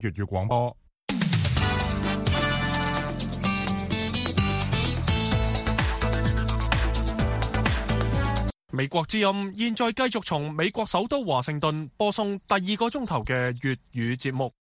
粵語廣播。美國之音現在繼續從美國首都華盛頓播送第2個鐘頭嘅粵語節目。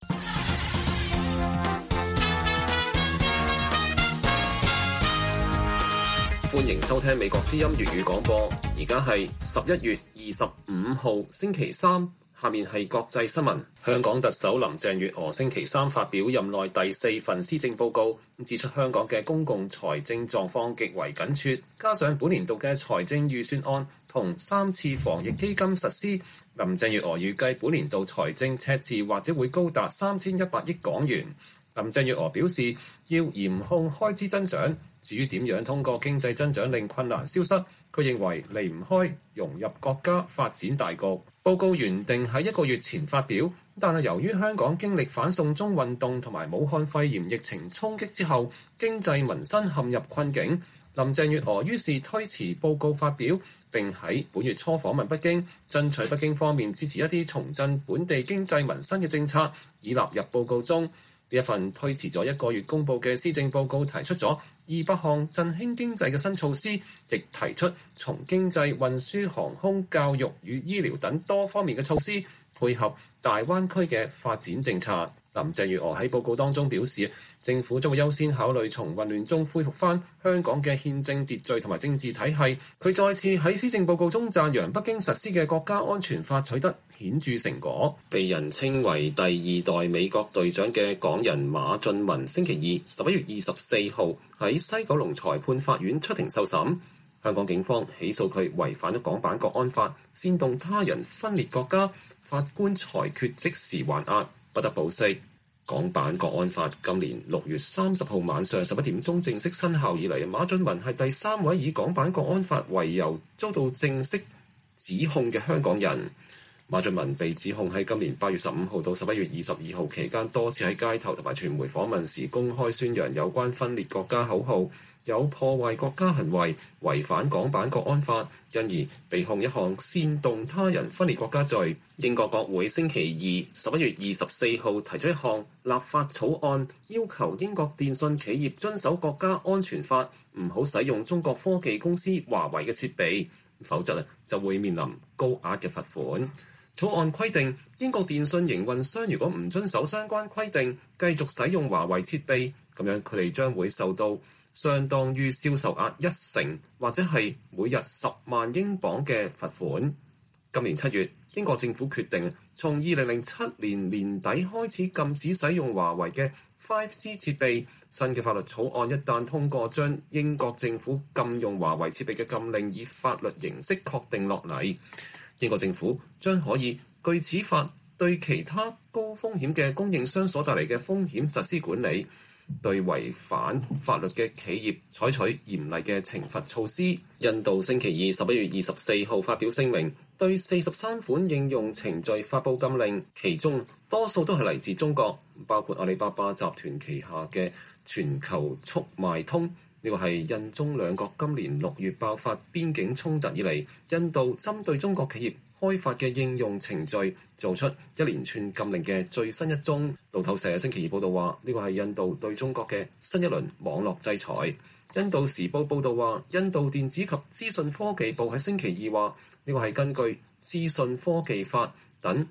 歡迎收聽美國之音粵語廣播。而家係11月25號星期三，下面係國際新聞。香港特首林鄭月娥星期三發表任內第4份施政報告，指出香港嘅公共財政狀況極為緊絀，加上本年度嘅財政預算案同3次防疫基金實施，林鄭月娥預計本年度財政赤字或者會高達3100億港元。林鄭月娥表示要嚴控開支增長，至於點樣通過經濟增長令困難消失，佢認為離唔開融入國家發展大局。報告原定喺1個月前發表，但係由於香港經歷反送中運動同埋武漢肺炎疫情衝擊之後，經濟民生陷入困境，林鄭月娥於是推遲報告發表，並喺本月初訪問北京，爭取北京方面支持一啲重振本地經濟民生嘅政策，以納入報告中。呢一份推遲咗1個月公佈嘅施政報告提出咗200項振興經濟嘅新措施，亦提出從經濟、運輸、航空、教育與醫療等多方面嘅措施，配合大灣區嘅發展政策。林鄭月娥喺報告當中表示，政府將會優先考慮從混亂中恢復翻香港嘅憲政秩序同埋政治體系。佢再次喺施政報告中讚揚北京實施嘅國家安全法取得顯著成果。被人稱為第2代美國隊長嘅港人馬俊文，星期二11月24號喺西九龍裁判法院出庭受審。香港警方起訴佢違反咗港版國安法，煽動他人分裂國家。法官裁決即時還押，不得保釋。港版國安法今年6月30號晚上11點鐘正式生效以嚟，馬俊文係第3位以港版國安法為由遭到正式指控嘅香港人。馬俊文被指控喺今年8月15號到11月22號期間多次喺街頭同埋傳媒訪問時公開宣揚有關分裂國家口號，有破壞國家行為，違反港版國安法，因而被控一項煽動他人分裂國家罪。英國國會星期二11月24號提出一項立法草案，要求英國電信企業遵守國家安全法，唔好使用中國科技公司華為嘅設備，否則就會面臨高額嘅罰款。草案規定，英國電信營運商如果唔遵守相關規定，繼續使用華為設備，咁樣佢哋將會受到相當於銷售額1成，或者係每日10萬英鎊嘅罰款。今年7月，英國政府決定從2007年年底開始禁止使用華為嘅 5G 設備。新嘅法律草案一旦通過，將英國政府禁用華為設備嘅禁令以法律形式確定落嚟。英國政府將可以據此法對其他高風險嘅供應商所帶嚟嘅風險實施管理，對違反法律嘅企業採取嚴厲嘅懲罰措施。印度星期二11月24號發表聲明，對43款應用程序發布禁令，其中多數都係嚟自中國，包括阿里巴巴集團旗下嘅全球速賣通。呢個係印中兩國今年6月爆發邊境衝突以嚟，印度針對中國企業開發嘅應用程序做出一連串禁令嘅最新一宗。路透社星期二報道話，呢個係印度對中國嘅新一輪網絡制裁。印度時報報道話，印度電子及資訊科技部喺星期二話，呢個係根據資訊科技法等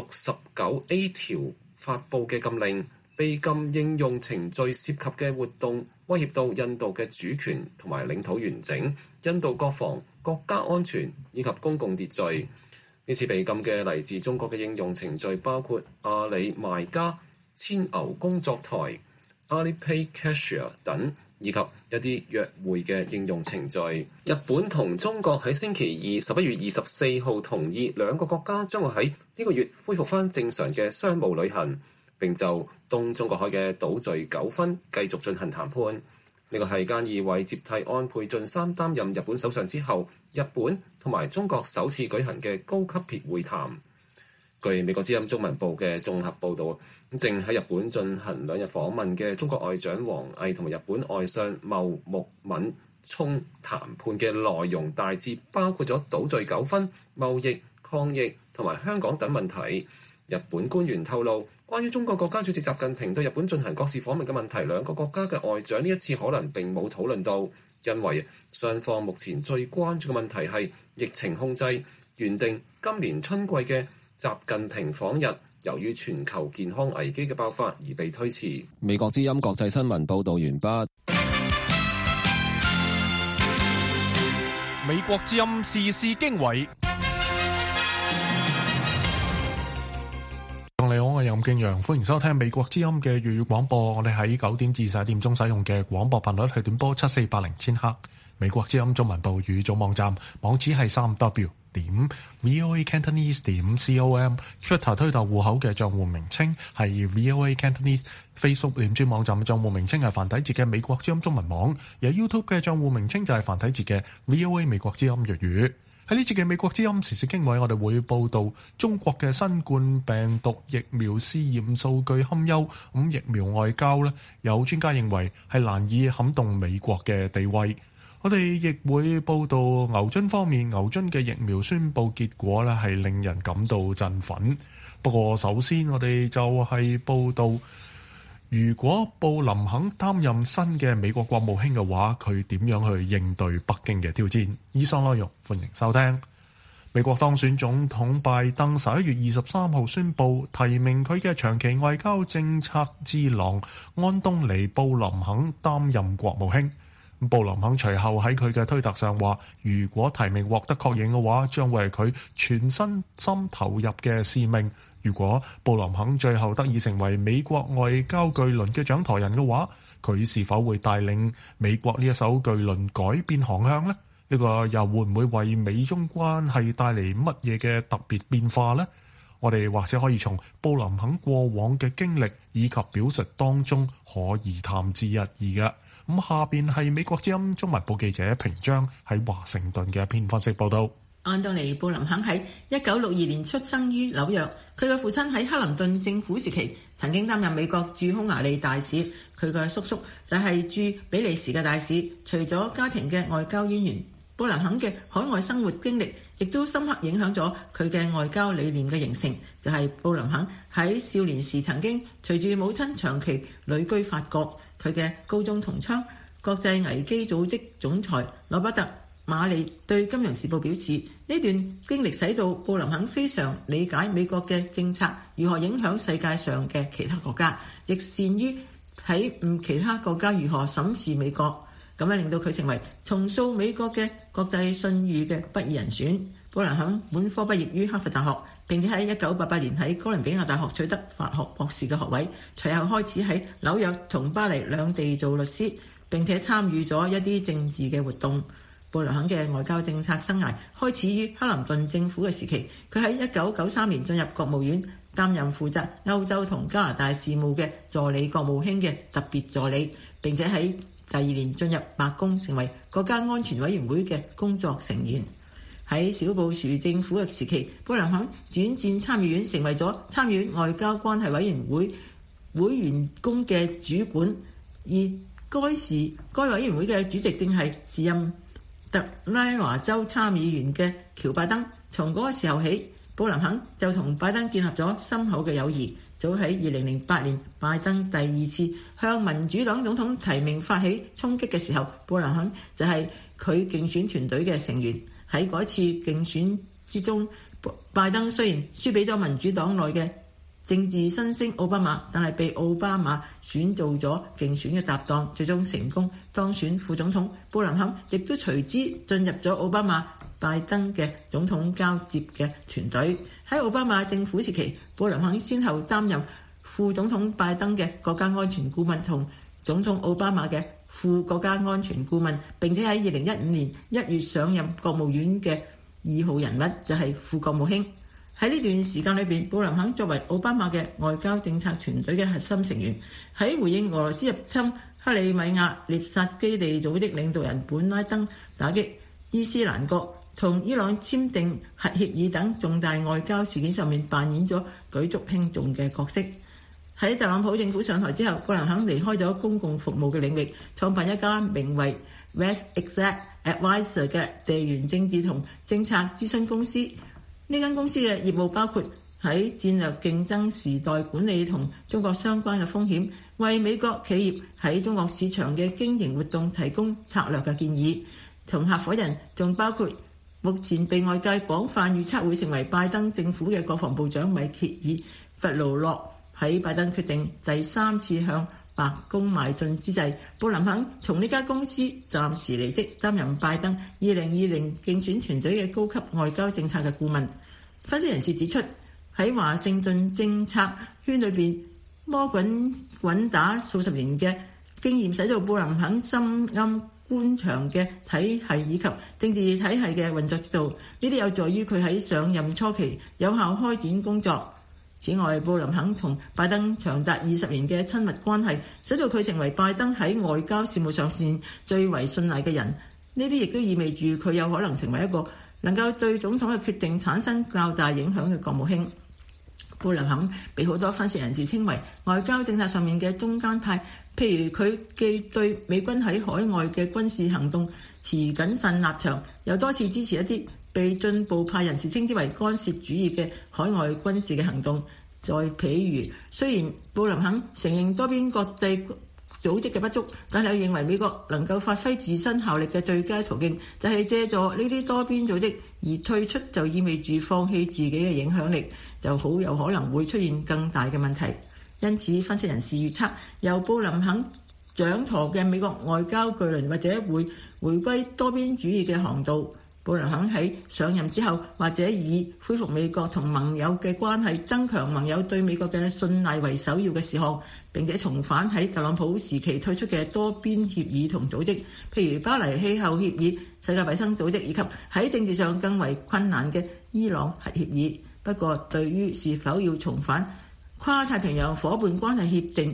69A 條發布嘅禁令，被禁應用程序涉及嘅活動威脅到印度嘅主權同埋領土完整、印度國防、國家安全以及公共秩序。呢次被禁嘅嚟自中國嘅應用程序包括阿里賣家、千牛工作台、Alipay Cashier 等，以及一啲約會嘅應用程序。日本同中國喺星期二11月24號同意兩個國家將會喺呢個月恢復翻正常嘅商務旅行，並就東中國海嘅島嶼糾紛繼續進行談判。呢個係菅義偉接替安倍晉三擔任日本首相之後，日本同埋中國首次舉行嘅高級別會談。據美國之音中文部嘅綜合報導，正喺日本進行2日訪問嘅中國外長王毅同埋日本外相茂木敏充談判嘅內容大致包括咗島嶼糾紛、貿易、抗疫同埋香港等問題。 日本官員透露，關於中國國家主席習近平對日本進行國事訪問嘅問題，兩個國家嘅外長呢一次可能並冇討論到，因為雙方目前最關注嘅問題係疫情控制。原定今年春季嘅習近平訪日，由於全球健康危機嘅爆發而被推遲。美國之音國際新聞報導完畢。 美國之音時事經緯。你好，我係任敬陽，歡迎收聽美國之音嘅粵語廣播。我哋喺9點至11點鐘使用嘅廣播頻率係短波7480千赫。美國之音中文部語組網站網址係3w.voacantonese.com。Twitter 推特戶口嘅賬戶名稱係 VOA Cantonese。Facebook 臉書網站嘅賬戶名稱係繁體字嘅美國之音中文網。而 YouTube 嘅賬戶名稱就係繁體字嘅 VOA 美國之音粵語。喺呢次嘅美國之音時事經緯，我哋會報道中國嘅新冠病毒疫苗試驗數據堪憂，疫苗外交呢，有專家認為係難以撼動美國嘅地位。我哋亦會報道牛津方面，牛津嘅疫苗宣佈結果呢係令人感到振奮。不過首先我哋就係報道，如果布林肯擔任新嘅美國國務卿嘅話，佢點樣去應對北京嘅挑戰？以上內容歡迎收聽。美國當選總統拜登11月23號宣布提名佢嘅長期外交政策智囊安東尼布林肯擔任國務卿。布林肯隨後喺佢嘅推特上話，如果提名獲得確認嘅話，將會係佢全身心投入嘅使命。如果布林肯最後得以成為美國外交巨輪嘅掌舵人嘅話，佢是否會帶領美國呢一艘巨輪改變航向呢？呢個又會唔會為美中關係帶嚟乜嘢嘅特別變化呢？我哋或者可以從布林肯過往嘅經歷以及表述當中可以探知一二嘅。下邊係美國之音中文部記者平章喺華盛頓嘅一篇分析報道。 安東尼布林肯喺1962年出生於紐約，佢嘅父親喺克林頓政府時期曾經擔任美國駐匈牙利大使，佢嘅叔叔就係駐比利時嘅大使。除咗家庭嘅外交淵源，布林肯嘅海外生活經歷亦都深刻影響咗佢嘅外交理念嘅形成。就係布林肯喺少年時曾經隨住母親長期旅居法國，佢嘅高中同窗國際危機組織總裁羅伯特馬利對《金融時報》表示，呢段經歷使到布林肯非常理解美國嘅政策如何影響世界上嘅其他國家，亦善於睇其他國家如何審視美國，咁樣令到佢成為重塑美國嘅國際信譽嘅不二人選。布林肯本科畢業於哈佛大學，並且喺1988年喺哥倫比亞大學取得法學博士嘅學位，隨後開始喺紐約同巴黎兩地做律師，並且參與咗一啲政治嘅活動。布林肯嘅外交政策生涯開始於克林頓政府嘅時期，佢喺1993年進入國務院，擔任負責歐洲同加拿大事務嘅助理國務卿嘅特別助理，並且喺第2年進入白宮，成為國家安全委員會嘅工作成員。喺小布殊政府嘅時期，布林肯轉戰參議院，成為咗參議院外交關係委員會會員工嘅主管，而該時該委員會嘅主席正係時任特拉華州參議員嘅喬拜登。從嗰個時候起，布林肯就同拜登建立咗深厚嘅友誼。早喺2008年，拜登第2次向民主黨總統提名發起衝擊嘅時候，布林肯就係佢競選團隊嘅成員。喺嗰次競選之中，拜登雖然輸俾咗民主黨內嘅政治新星奧巴馬，但係被奧巴馬選做咗競選嘅搭檔，最終成功當選副總統。布林肯亦都隨之進入咗奧巴馬、拜登嘅總統交接嘅團隊。喺奧巴馬政府時期，布林肯先後擔任副總統拜登嘅國家安全顧問同總統奧巴馬嘅副國家安全顧問，並且喺2015年1月上任國務院嘅2號人物，就係副國務卿。喺呢段時間裏邊，布林肯作為奧巴馬嘅外交政策團隊嘅核心成員，喺回應俄羅斯入侵克里米亞獵殺基地組織領導人本拉登、打擊伊斯蘭國同伊朗簽訂核協議等重大外交事件上面扮演咗舉足輕重嘅角色。喺特朗普政府上台之後，布林肯離開咗公共服務嘅領域，創辦一家名為 West Exec Advisor 嘅地緣政治同政策諮詢公司。呢間公司嘅業務包括喺戰略競爭時代管理同中國相關嘅風險，為美國企業喺中國市場嘅經營活動提供策略嘅建議。同合夥人仲包括目前被外界廣泛預測會成為拜登政府嘅國防部長米歇爾·弗勞洛。喺拜登決定第3次向白宮邁進之際，布林肯從呢家公司暫時離職，擔任拜登2020競選團隊嘅高級外交政策嘅顧問。分析人士指出，喺華盛頓政策圈裏邊摸滾滾打數十年嘅經驗，使到布林肯深諳官場嘅體系以及政治體系嘅運作之道，呢啲有助於佢喺上任初期有效開展工作。此外，布林肯同拜登長達20年嘅親密關係，使到佢成為拜登喺外交事務上線最為信賴嘅人。呢啲亦都意味住佢有可能成為一個能夠對總統嘅決定產生較大影響嘅國務卿。布林肯被好多分析人士稱為外交政策上面嘅中間派，譬如佢既對美軍喺海外嘅軍事行動持謹慎立場，又多次支持一啲被進步派人士稱之為干涉主義嘅海外軍事嘅行動。再譬如，雖然布林肯承認多邊國際組織嘅不足，但係認為美國能夠發揮自身效力嘅最佳途徑就係借助呢啲多邊組織，而退出就意味住放棄自己嘅影響力，就好有可能會出現更大嘅問題。因此，分析人士預測，由布林肯掌舵嘅美國外交巨輪或者會回歸多邊主義嘅航道。布林肯喺上任之後，或者以恢復美國同盟友嘅關係、增強盟友對美國嘅信賴為首要嘅事項，並且重返喺特朗普時期推出嘅多邊協議同組織，譬如巴黎氣候協議、世界衛生組織以及喺政治上更為困難嘅伊朗核協議。不過，對於是否要重返跨太平洋夥伴關係協定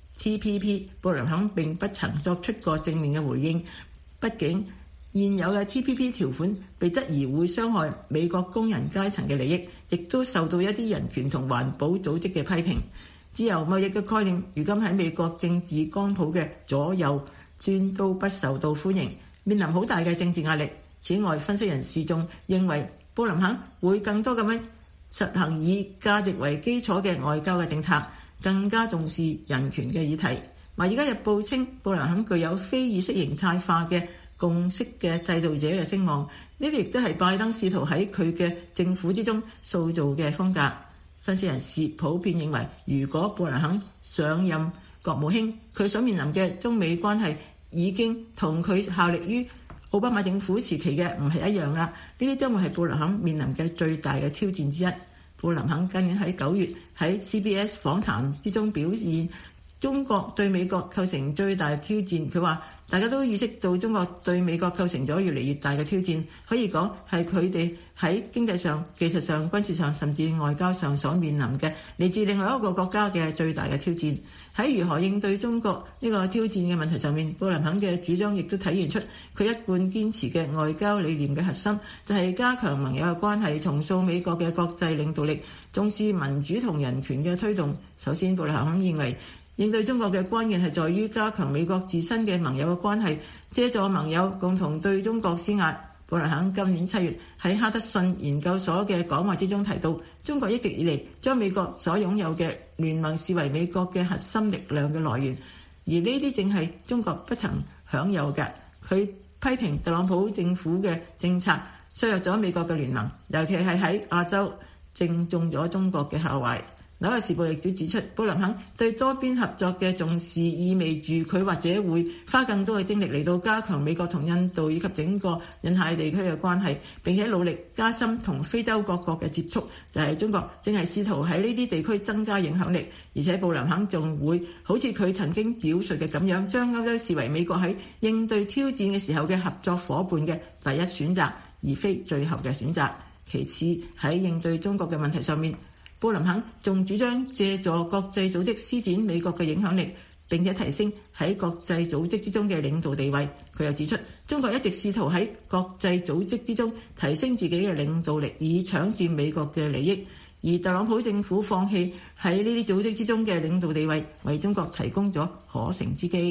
TPP， 布林肯並不曾作出過正面嘅回應。畢竟現有嘅 TPP 條款被質疑會傷害美國工人階層嘅利益，亦都受到一啲人權同環保組織嘅批評。自由貿易嘅概念，如今喺美國政治光譜嘅左右端都不受到歡迎，面臨好大嘅政治壓力。此外，分析人士仲認為布林肯會更多咁樣實行以價值為基礎嘅外交嘅政策，更加重視人權嘅議題。《華爾街日報》稱布林肯具有非意識形態化嘅共識嘅製造者嘅聲望，呢啲亦都係拜登試圖喺佢嘅政府之中塑造嘅風格。分析人士普遍認為，如果布林肯上任國務卿，佢所面臨嘅中美關係已經同佢效力於奧巴馬政府時期嘅唔係一樣啦。呢啲將會係布林肯面臨嘅最大嘅挑戰之一。布林肯今年喺9月喺 CBS 訪談之中表現，中國對美國構成最大嘅挑戰。佢話大家都意識到中國對美國構成咗越嚟越大嘅挑戰，可以講係佢哋喺經濟上、技術上、軍事上甚至外交上所面臨嘅嚟自另外一個國家嘅最大嘅挑戰。喺如何應對中國呢個挑戰嘅問題上面，布林肯嘅主張亦都體現出佢一貫堅持嘅外交理念嘅核心，就係加強盟友嘅關係，重塑美國嘅國際領導力，重視民主同人權嘅推動。首先，布林肯認為應對中國嘅關鍵係在於加強美國自身嘅盟友嘅關係，借助盟友共同對中國施壓。布林肯今年7月喺哈德遜研究所嘅講話之中提到，中國一直以嚟將美國所擁有嘅聯盟視為美國嘅核心力量嘅來源，而呢啲正係中國不曾享有嘅。佢批評特朗普政府嘅政策削弱咗美國嘅聯盟，尤其係喺亞洲正中咗中國嘅下懷。紐約時報亦都指出，布林肯對多邊合作嘅重視意味住佢或者會花更多嘅精力嚟到加強美國同印度以及整個印太地區嘅關係，並且努力加深同非洲各國嘅接觸。就係中國正係試圖喺呢啲地區增加影響力，而且布林肯仲會好似佢曾經表述嘅咁樣，將歐洲視為美國喺應對挑戰嘅時候嘅合作夥伴嘅第一選擇，而非最後嘅選擇。其次，喺應對中國嘅問題上面，布林肯仲主張借助國際組織施展美國嘅影響力，並且提升喺國際組織之中嘅領導地位。佢又指出，中國一直試圖喺國際組織之中提升自己嘅領導力，以搶佔美國嘅利益。而特朗普政府放棄喺呢啲組織之中嘅領導地位，為中國提供咗可乘之機。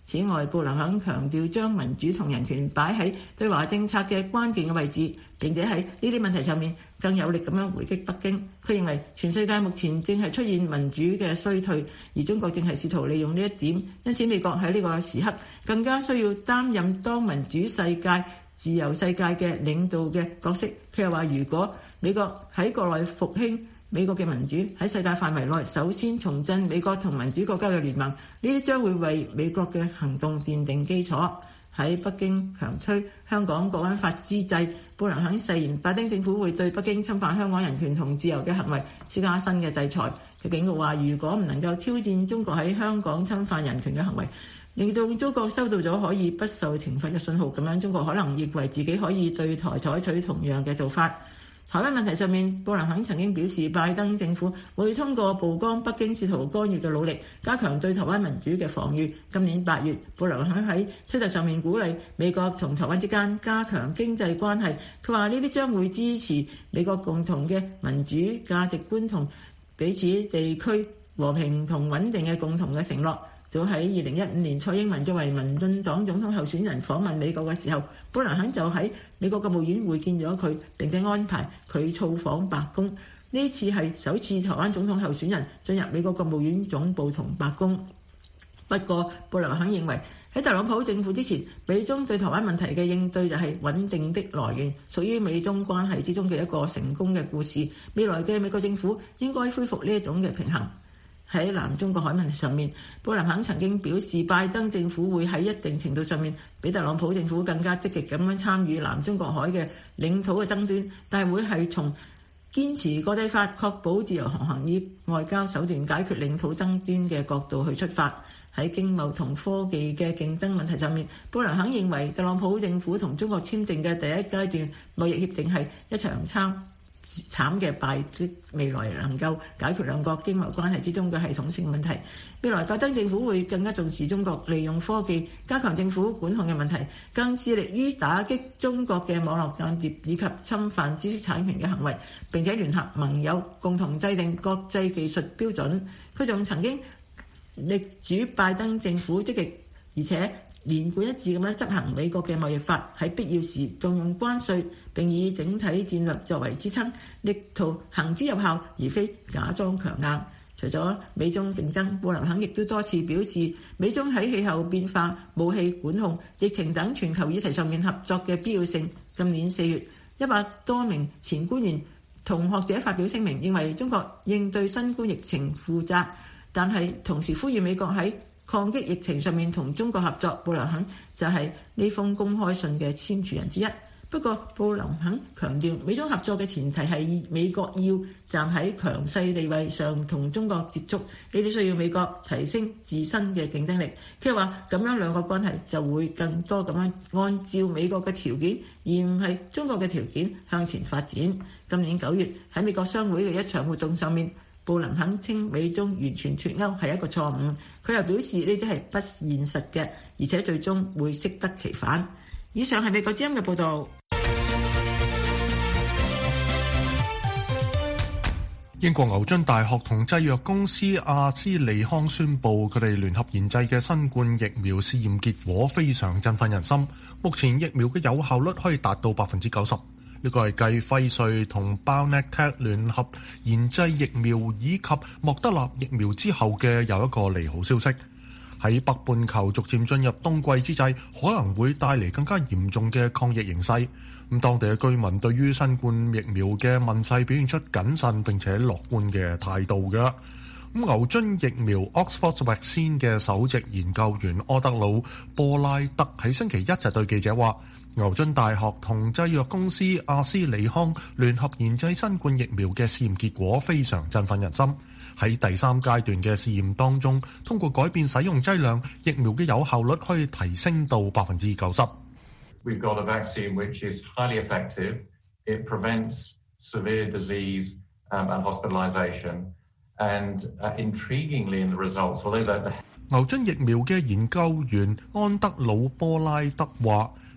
此外，布林肯強調將民主同人權擺喺對華政策嘅關鍵嘅位置，並且喺呢啲問題上面更有力咁樣回擊北京。佢認為全世界目前正係出現民主嘅衰退，而中國正係試圖利用呢一點，因此美國喺呢個時刻更加需要擔任當民主世界、自由世界嘅領導嘅角色。佢又話，如果美國喺國內復興美國嘅民主，喺世界範圍內首先重振美國同民主國家嘅聯盟，呢啲將會為美國嘅行動奠定基礎。喺北京強推香港國安法之際，布林肯誓言拜登政府會對北京侵犯香港人權同自由嘅行為施加新嘅制裁。佢警告話，如果唔能夠挑戰中國喺香港侵犯人權嘅行為，令到中國收到咗可以不受懲罰嘅信號，咁樣中國可能認為自己可以對台採取同樣嘅做法。台灣問題上面，布林肯曾經表示，拜登政府會通過曝光北京試圖干預嘅努力，加強對台灣民主嘅防禦。今年8月，布林肯喺推特上面鼓勵美國同台灣之間加強經濟關係。佢話呢啲將會支持美國共同嘅民主價值觀同彼此地區和平同穩定嘅共同嘅承諾。早喺2015年，蔡英文作為民進黨總統候選人訪問美國嘅時候，布林肯就喺美國國務院會見咗佢，並且安排佢造訪白宮。呢次係首次台灣總統候選人進入美國國務院總部同白宮。不過，布林肯認為喺特朗普政府之前，美中對台灣問題嘅應對就係穩定的來源，屬於美中關係之中嘅一個成功嘅故事。未來嘅美國政府應該恢復呢一種嘅平衡。喺南中國海問題上面，布林肯曾經表示，拜登政府會喺一定程度上面比特朗普政府更加積極咁樣參與南中國海嘅領土嘅爭端，但係會係從堅持國際法、確保自由航行以外交手段解決領土爭端嘅角度去出發。喺經貿同科技嘅競爭問題上面，布林肯認為特朗普政府同中國簽訂嘅第一階段貿易協定係一場慘嘅敗績，未來能夠解決兩國經貿關係之中嘅系統性問題。未來拜登政府會更加重視中國利用科技加強政府管控嘅問題，更致力於打擊中國嘅網絡間諜以及侵犯知識產權嘅行為，並且聯合盟友共同制定國際技術標準。佢仲曾經力主拜登政府積極而且連貫一致咁樣執行美國嘅貿易法，喺必要時動用關稅，並以整體戰略作為支撐，力圖行之有效，而非假裝強硬。除咗美中競爭，布林肯亦都多次表示，美中喺氣候變化、武器管控、疫情等全球議題上面合作嘅必要性。今年4月，100多名前官員同學者發表聲明，認為中國應對新冠疫情負責，但係同時呼籲美國喺抗擊疫情上面同中國合作。布林肯就係呢封公開信嘅簽署人之一。不過，布林肯強調，美中合作嘅前提係美國要站喺強勢地位上同中國接觸，呢啲需要美國提升自身嘅競爭力。佢話咁樣兩國關係就會更多咁樣按照美國嘅條件，而唔係中國嘅條件向前發展。今年9月喺美國商會嘅一場活動上面，布林肯稱美中完全脫鈎係一個錯誤。佢又表示呢啲係不現實嘅，而且最終會適得其反。以上係美國之音嘅報導。 英國牛津大學同製藥公司阿斯利康宣布，佢哋聯合研製嘅新冠疫苗試驗結果非常振奮人心。目前疫苗嘅有效率可以達到 90%。呢個係繼輝瑞同 BioNTech 聯合研製疫苗以及莫德納疫苗之後嘅又一個利好消息。喺北半球逐漸進入冬季之際，可能會帶嚟更加嚴重嘅抗疫形勢。咁當地嘅居民對於新冠疫苗嘅問世表現出謹慎並且樂觀嘅態度嘅。咁牛津疫苗 Oxford Vaccine 嘅首席研究員柯德魯波拉德喺星期一就對記者話，牛津大學同製藥公司阿斯利康聯合研製新冠疫苗嘅試驗結果非常振奮人心。喺第3階段嘅試驗當中，通過改變使用劑量，疫苗嘅有效率可以提升到 90%。 We've got a vaccine which is highly effective. It prevents severe disease and hospitalization. And intriguingly in the results, although 牛津疫苗嘅研究員安德魯波拉德話，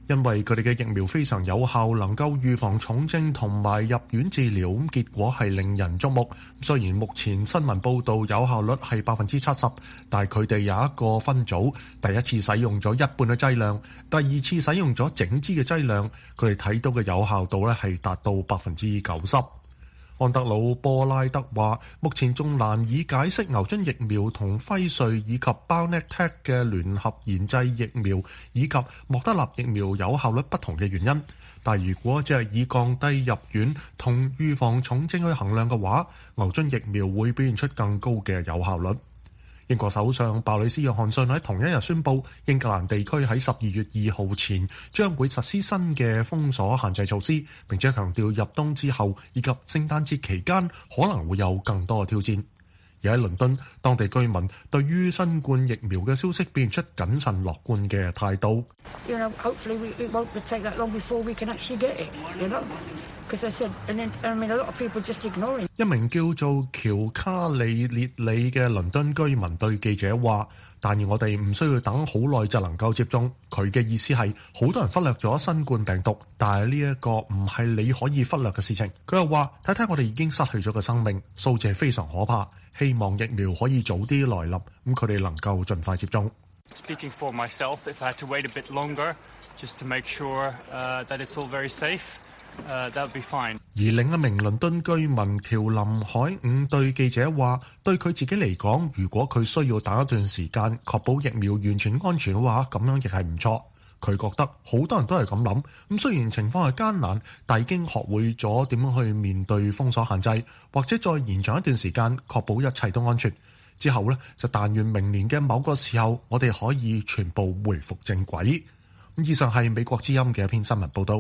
因為佢哋嘅疫苗非常有效，能夠預防重症同埋入院治療，咁結果係令人矚目。雖然目前新聞報道有效率係70%，但係佢哋有一個分組，第一次使用咗一半嘅劑量，第二次使用咗整支嘅劑量，佢哋睇到嘅有效度咧係達到90%。安德魯波拉德話：目前仲難以解釋牛津疫苗同輝瑞以及 BioNTech 嘅聯合研製疫苗以及莫德納疫苗有效率不同嘅原因。但如果只係以降低入院同預防重症去衡量嘅話，牛津疫苗會表現出更高嘅有效率。英國首相鮑里斯約翰遜喺同一日宣布，英格蘭地區喺12月2號前將會實施新嘅封鎖限制措施，並且強調入冬之後以及聖誕節期間可能會有更多嘅挑戰。而喺倫敦，當地居民對於新冠疫苗嘅消息表現出謹慎樂觀嘅態度。一名叫做喬卡里列里嘅倫敦居民對記者話：但願我哋唔需要等好耐就能夠接種。佢嘅意思係好多人忽略咗新冠病毒，但係呢一個唔係你可以忽略嘅事情。佢又話：睇睇我哋已經失去咗個生命，數字係非常可怕。希望疫苗可以早啲來臨，咁佢哋能夠盡快接種。 Speaking for myself, if I had to wait a bit longer, just to make sure that it's all very safe, that would be fine. 而另一名倫敦居民喬林海伍對記者話：對佢自己嚟講，如果佢需要等一段時間確保疫苗完全安全嘅話，咁樣亦係唔錯。佢覺得好多人都係咁諗，咁雖然情況係艱難，但已經學會咗點樣去面對封鎖限制，或者再延長一段時間，確保一切都安全。之後呢，就但願明年嘅某個時候，我哋可以全部回復正軌。咁以上係美國之音嘅一篇新聞報導。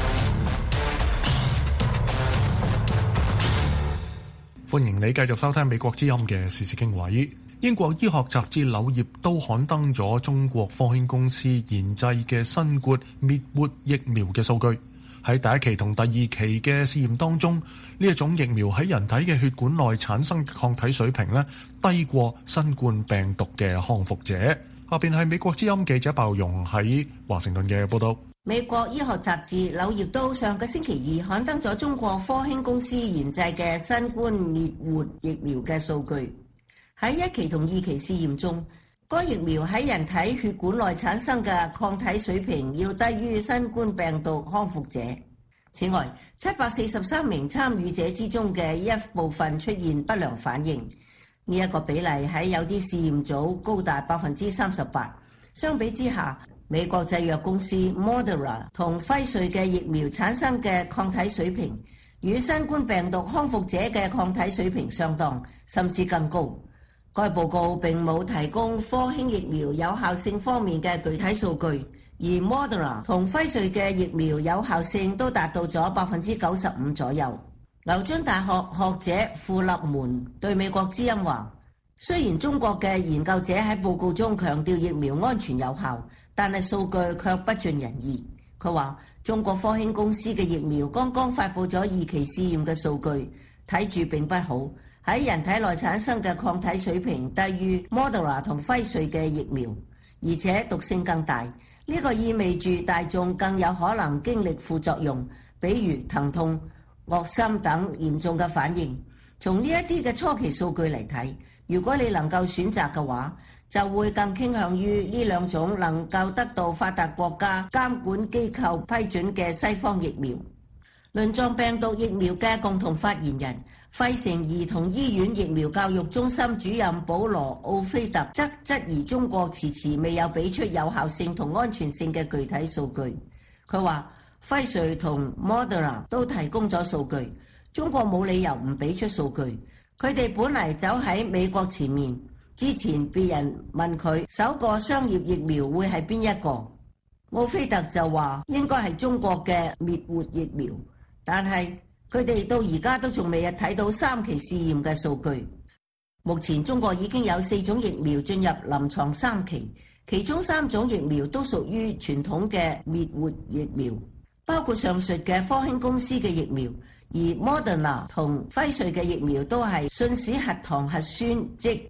歡迎你繼續收聽美國之音嘅時事經緯。英國醫學雜誌《柳葉》都刊登咗中國科興公司研製嘅新冠滅活疫苗嘅數據。喺第一期同第二期嘅試驗當中，呢一種疫苗喺人體嘅血管內產生嘅抗體水平呢，低過新冠病毒嘅康復者。下邊係美國之音記者鮑容喺華盛頓嘅報道。 美國醫學雜誌《柳葉》都上個星期二刊登咗中國科興公司研製嘅新冠滅活疫苗嘅數據。喺一期同二期試驗中，該疫苗喺人體血管內產生嘅抗體水平要低於新冠病毒康復者。此外，743名參與者之中嘅一部分出現不良反應，呢一個比例喺有啲試驗組高達38%。相比之下，美國製藥公司 Moderna 同輝瑞嘅疫苗產生嘅抗體水平與新冠病毒康復者嘅抗體水平相當，甚至更高。該報告並冇提供科興疫苗有效性方面嘅具體數據，而 Moderna 同輝瑞嘅疫苗有效性都達到咗95%左右。牛津大學學者傅立門對美國之音話：雖然中國嘅研究者喺報告中強調疫苗安全有效，但係數據卻不盡人意。佢話中國科興公司嘅疫苗剛剛發布咗2期試驗嘅數據，睇住並不好。喺人體內產生嘅抗體水平低於 Moderna 同輝瑞嘅疫苗，而且毒性更大。呢個意味住大眾更有可能經歷副作用，比如疼痛、噁心等嚴重嘅反應。從呢一啲嘅初期數據嚟睇，如果你能夠選擇嘅話，就會更傾向於呢兩種能夠得到發達國家監管機構批准嘅西方疫苗。輪狀病毒疫苗嘅共同發言人，費城兒童醫院疫苗教育中心主任保羅奧菲特則質疑中國遲遲未有俾出有效性同安全性嘅具體數據。佢話輝瑞同 Moderna 都提供咗數據，中國冇理由唔俾出數據。佢哋本嚟走喺美國前面，之前別人問佢首個商業疫苗會係邊一個，奧菲特就話應該係中國嘅滅活疫苗，但係佢哋到而家都仲未有睇到3期試驗嘅數據。目前中國已經有4種疫苗進入臨床3期，其中3種疫苗都屬於傳統嘅滅活疫苗，包括上述嘅科興公司嘅疫苗，而 Moderna 同輝瑞嘅疫苗都係信使核糖核酸即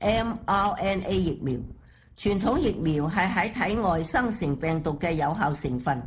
mRNA 疫苗。傳統疫苗係喺體外生成病毒嘅有效成分，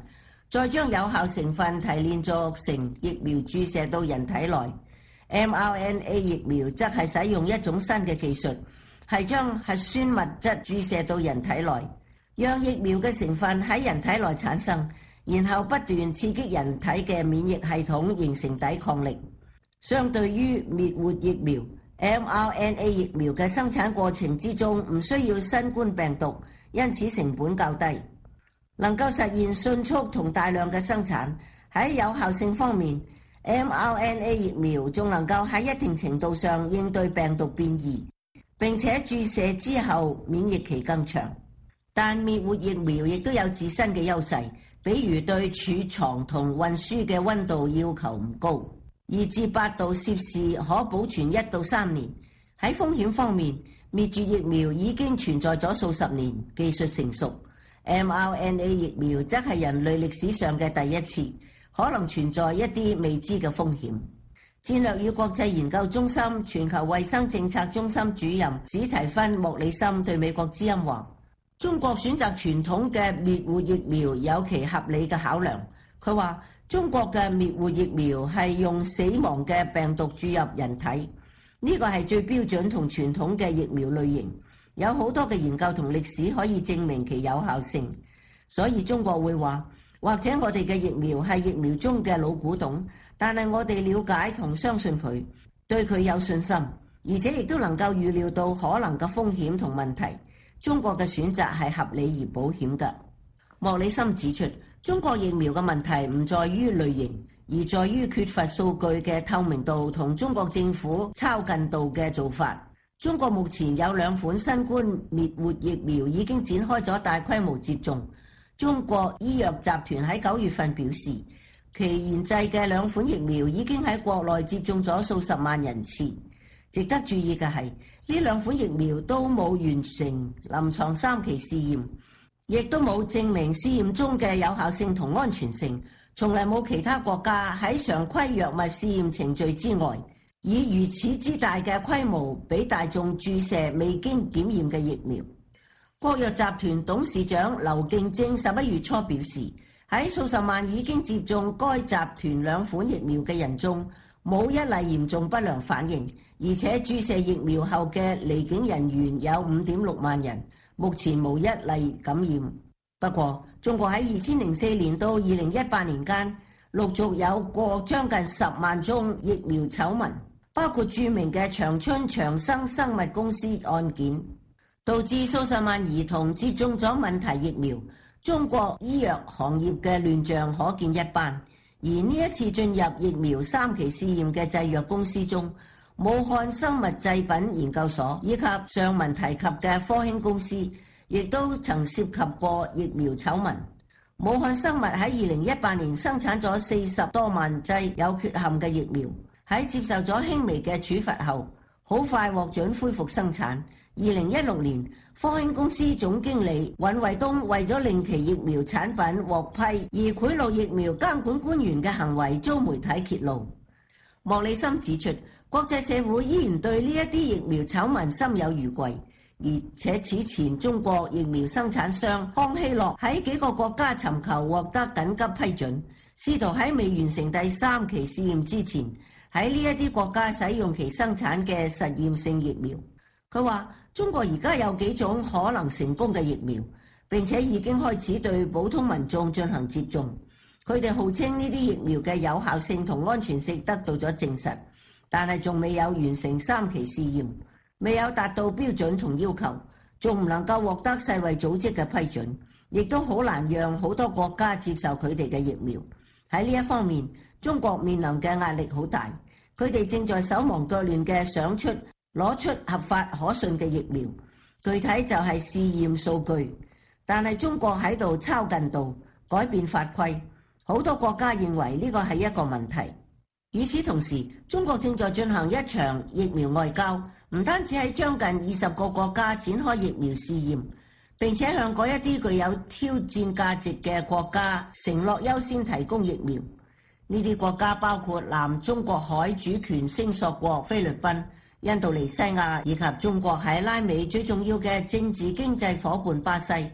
再將有效成分提煉做成疫苗注射到人體內。mRNA 疫苗則係使用一種新嘅技術，係將核酸物質注射到人體內，讓疫苗嘅成分喺人體內產生，然後不斷刺激人體嘅免疫系統形成抵抗力。相對於滅活疫苗，mRNA 疫苗嘅生產過程之中唔需要新冠病毒，因此成本較低，能夠實現迅速同大量嘅生產。喺有效性方面，mRNA 疫苗仲能夠喺一定程度上應對病毒變異，並且注射之後免疫期更長。但滅活疫苗亦都有自身嘅優勢，比如對儲藏同運輸嘅溫度要求唔高，2至8度攝氏可保存1到3年。喺風險方面，滅絕疫苗已經存在咗數十年，技術成熟。mRNA 疫苗則係人類歷史上嘅第一次，可能存在一啲未知嘅風險。戰略與國際研究中心全球衛生政策中心主任史提芬·莫里森對美國之音話：中國選擇傳統嘅滅活疫苗有其合理嘅考量。佢話中國嘅滅活疫苗係用死亡嘅病毒注入人體，呢個係最標準同傳統嘅疫苗類型，有好多嘅研究同歷史可以證明其有效性。所以中國會話，或者我哋嘅疫苗係疫苗中嘅老古董，但係我哋了解同相信佢，對佢有信心，而且亦都能夠預料到可能嘅風險同問題。中國嘅選擇係合理而保險嘅。莫里森指出，中國疫苗嘅問題唔在於類型，而在於缺乏數據嘅透明度同中國政府抄近道嘅做法。中國目前有2款新冠滅活疫苗已經展開咗大規模接種。中國醫藥集團喺9月份表示，其研製嘅2款疫苗已經喺國內接種咗數十萬人次。值得注意嘅係，呢2款疫苗都冇完成臨床3期試驗，亦都冇證明試驗中嘅有效性同安全性。從來冇其他國家喺常規藥物試驗程序之外，以如此之大嘅規模俾大眾注射未經檢驗嘅疫苗。國藥集團董事長劉敬晶11月初表示，喺數十萬已經接種該集團2款疫苗嘅人中，冇一例嚴重不良反應，而且注射疫苗後嘅離境人員有5.6萬人，目前無一例感染。不過，中國喺2004年到2018年間，陸續有過將近10萬宗疫苗醜聞，包括著名嘅長春長生生物公司案件，導致數十萬兒童接種咗問題疫苗。中國醫藥行業嘅亂象可見一斑。而呢一次進入疫苗3期試驗嘅製藥公司中，武漢生物製品研究所以及上文提及嘅科興公司，亦都曾涉及過疫苗醜聞。武漢生物喺2018年生產咗40多萬劑有缺陷嘅疫苗，喺接受咗輕微嘅處罰後，好快獲准恢復生產。2016年，科興公司總經理尹衛東為咗令其疫苗產品獲批而賄賂疫苗監管官員嘅行為遭媒體揭露。莫里森指出，國際社會依然對呢一啲疫苗醜聞心有餘悸，而且此前中國疫苗生產商康希諾喺幾個國家尋求獲得緊急批准，試圖喺未完成第3期試驗之前，喺呢一啲國家使用其生產嘅實驗性疫苗。佢話中國而家有幾種可能成功嘅疫苗，並且已經開始對普通民眾進行接種。佢哋號稱呢啲疫苗嘅有效性同安全性得到咗證實，但係仲未有完成3期試驗，未有達到標準同要求，仲唔能夠獲得世衛組織嘅批准，亦都好難讓好多國家接受佢哋嘅疫苗。喺呢一方面，中國面臨嘅壓力好大，佢哋正在手忙腳亂嘅想攞出合法可信嘅疫苗，具體就係試驗數據。但係中國喺度抄近道，改變法規，好多國家認為呢個係一個問題。與此同時，中國正在進行一場疫苗外交，唔單止喺將近20個國家展開疫苗試驗，並且向嗰一啲具有挑戰價值嘅國家承諾優先提供疫苗。呢啲國家包括南中國海主權聲索國菲律賓、印度尼西亞以及中國喺拉美最重要嘅政治經濟夥伴巴西。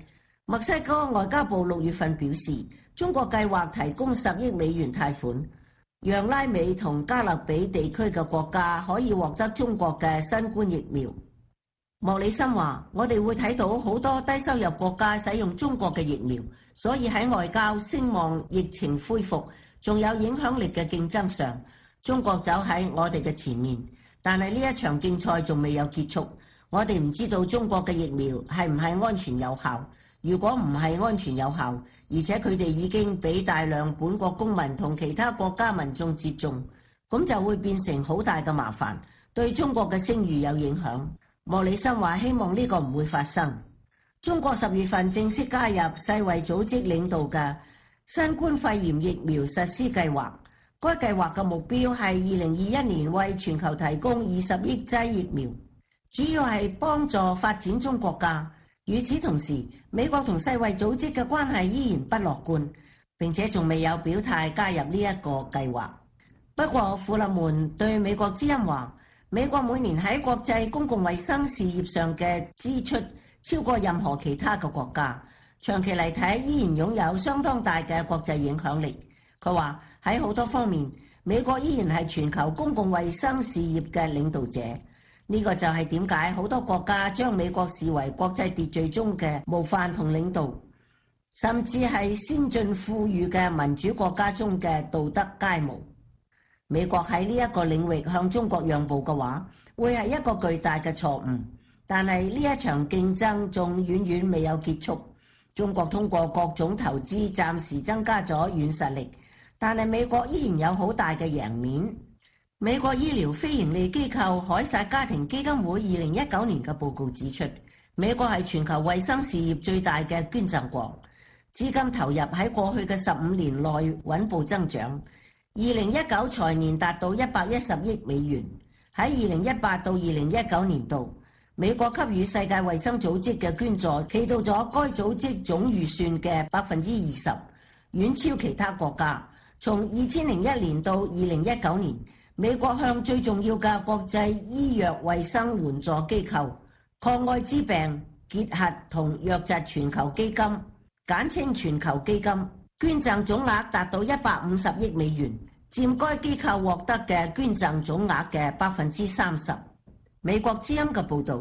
墨西哥外交部6月份表示，中國計劃提供10億美元貸款，讓拉美同加勒比地區嘅國家可以獲得中國嘅新冠疫苗。莫里森話：我哋會睇到好多低收入國家使用中國嘅疫苗，所以喺外交、聲望、疫情恢復，仲有影響力嘅競爭上，中國走喺我哋嘅前面。但係呢一場競賽仲未有結束，我哋唔知道中國嘅疫苗係唔係安全有效。如果唔係安全有效，而且佢哋已經俾大量本國公民同其他國家民眾接種，咁就會變成好大嘅麻煩，對中國嘅聲譽有影響。莫里森話希望呢個唔會發生。中國10月份正式加入世衛組織領導嘅新冠肺炎疫苗實施計劃，該計劃嘅目標係2021年為全球提供20億劑疫苗，主要係幫助發展中國家。與此同時，美國同世衛組織嘅關係依然不樂觀，並且仲未有表態加入呢一個計劃。不過，庫勒門對美國之音話，美國每年喺國際公共衛生事業上嘅支出超過任何其他嘅國家，長期嚟睇依然擁有相當大嘅國際影響力。佢話喺好多方面，美國依然係全球公共衛生事業嘅領導者。呢個就係點解好多國家將美國視為國際秩序中嘅模範同領導，甚至係先進富裕嘅民主國家中嘅道德楷模。美國喺呢一個領域向中國讓步嘅話，會係一個巨大嘅錯誤。但係呢一場競爭仲遠遠未有結束。中國通過各種投資暫時增加咗軟實力，但係美國依然有好大嘅贏面。美國醫療非營利機構凱撒家庭基金會2019年嘅報告指出，美國係全球衛生事業最大嘅捐贈國，資金投入喺過去嘅15年內穩步增長。2019財年達到110億美元。喺2018到2019年度，美國給予世界衛生組織嘅捐助企到咗該組織總預算嘅20%，遠超其他國家。從2001年到2019年，美國向最重要嘅國際醫藥衛生援助機構抗艾滋病結核同瘧疾全球基金簡稱全球基金捐贈總額達到150億美元，佔該機構獲得嘅捐贈總額嘅30%。美國之音嘅報導。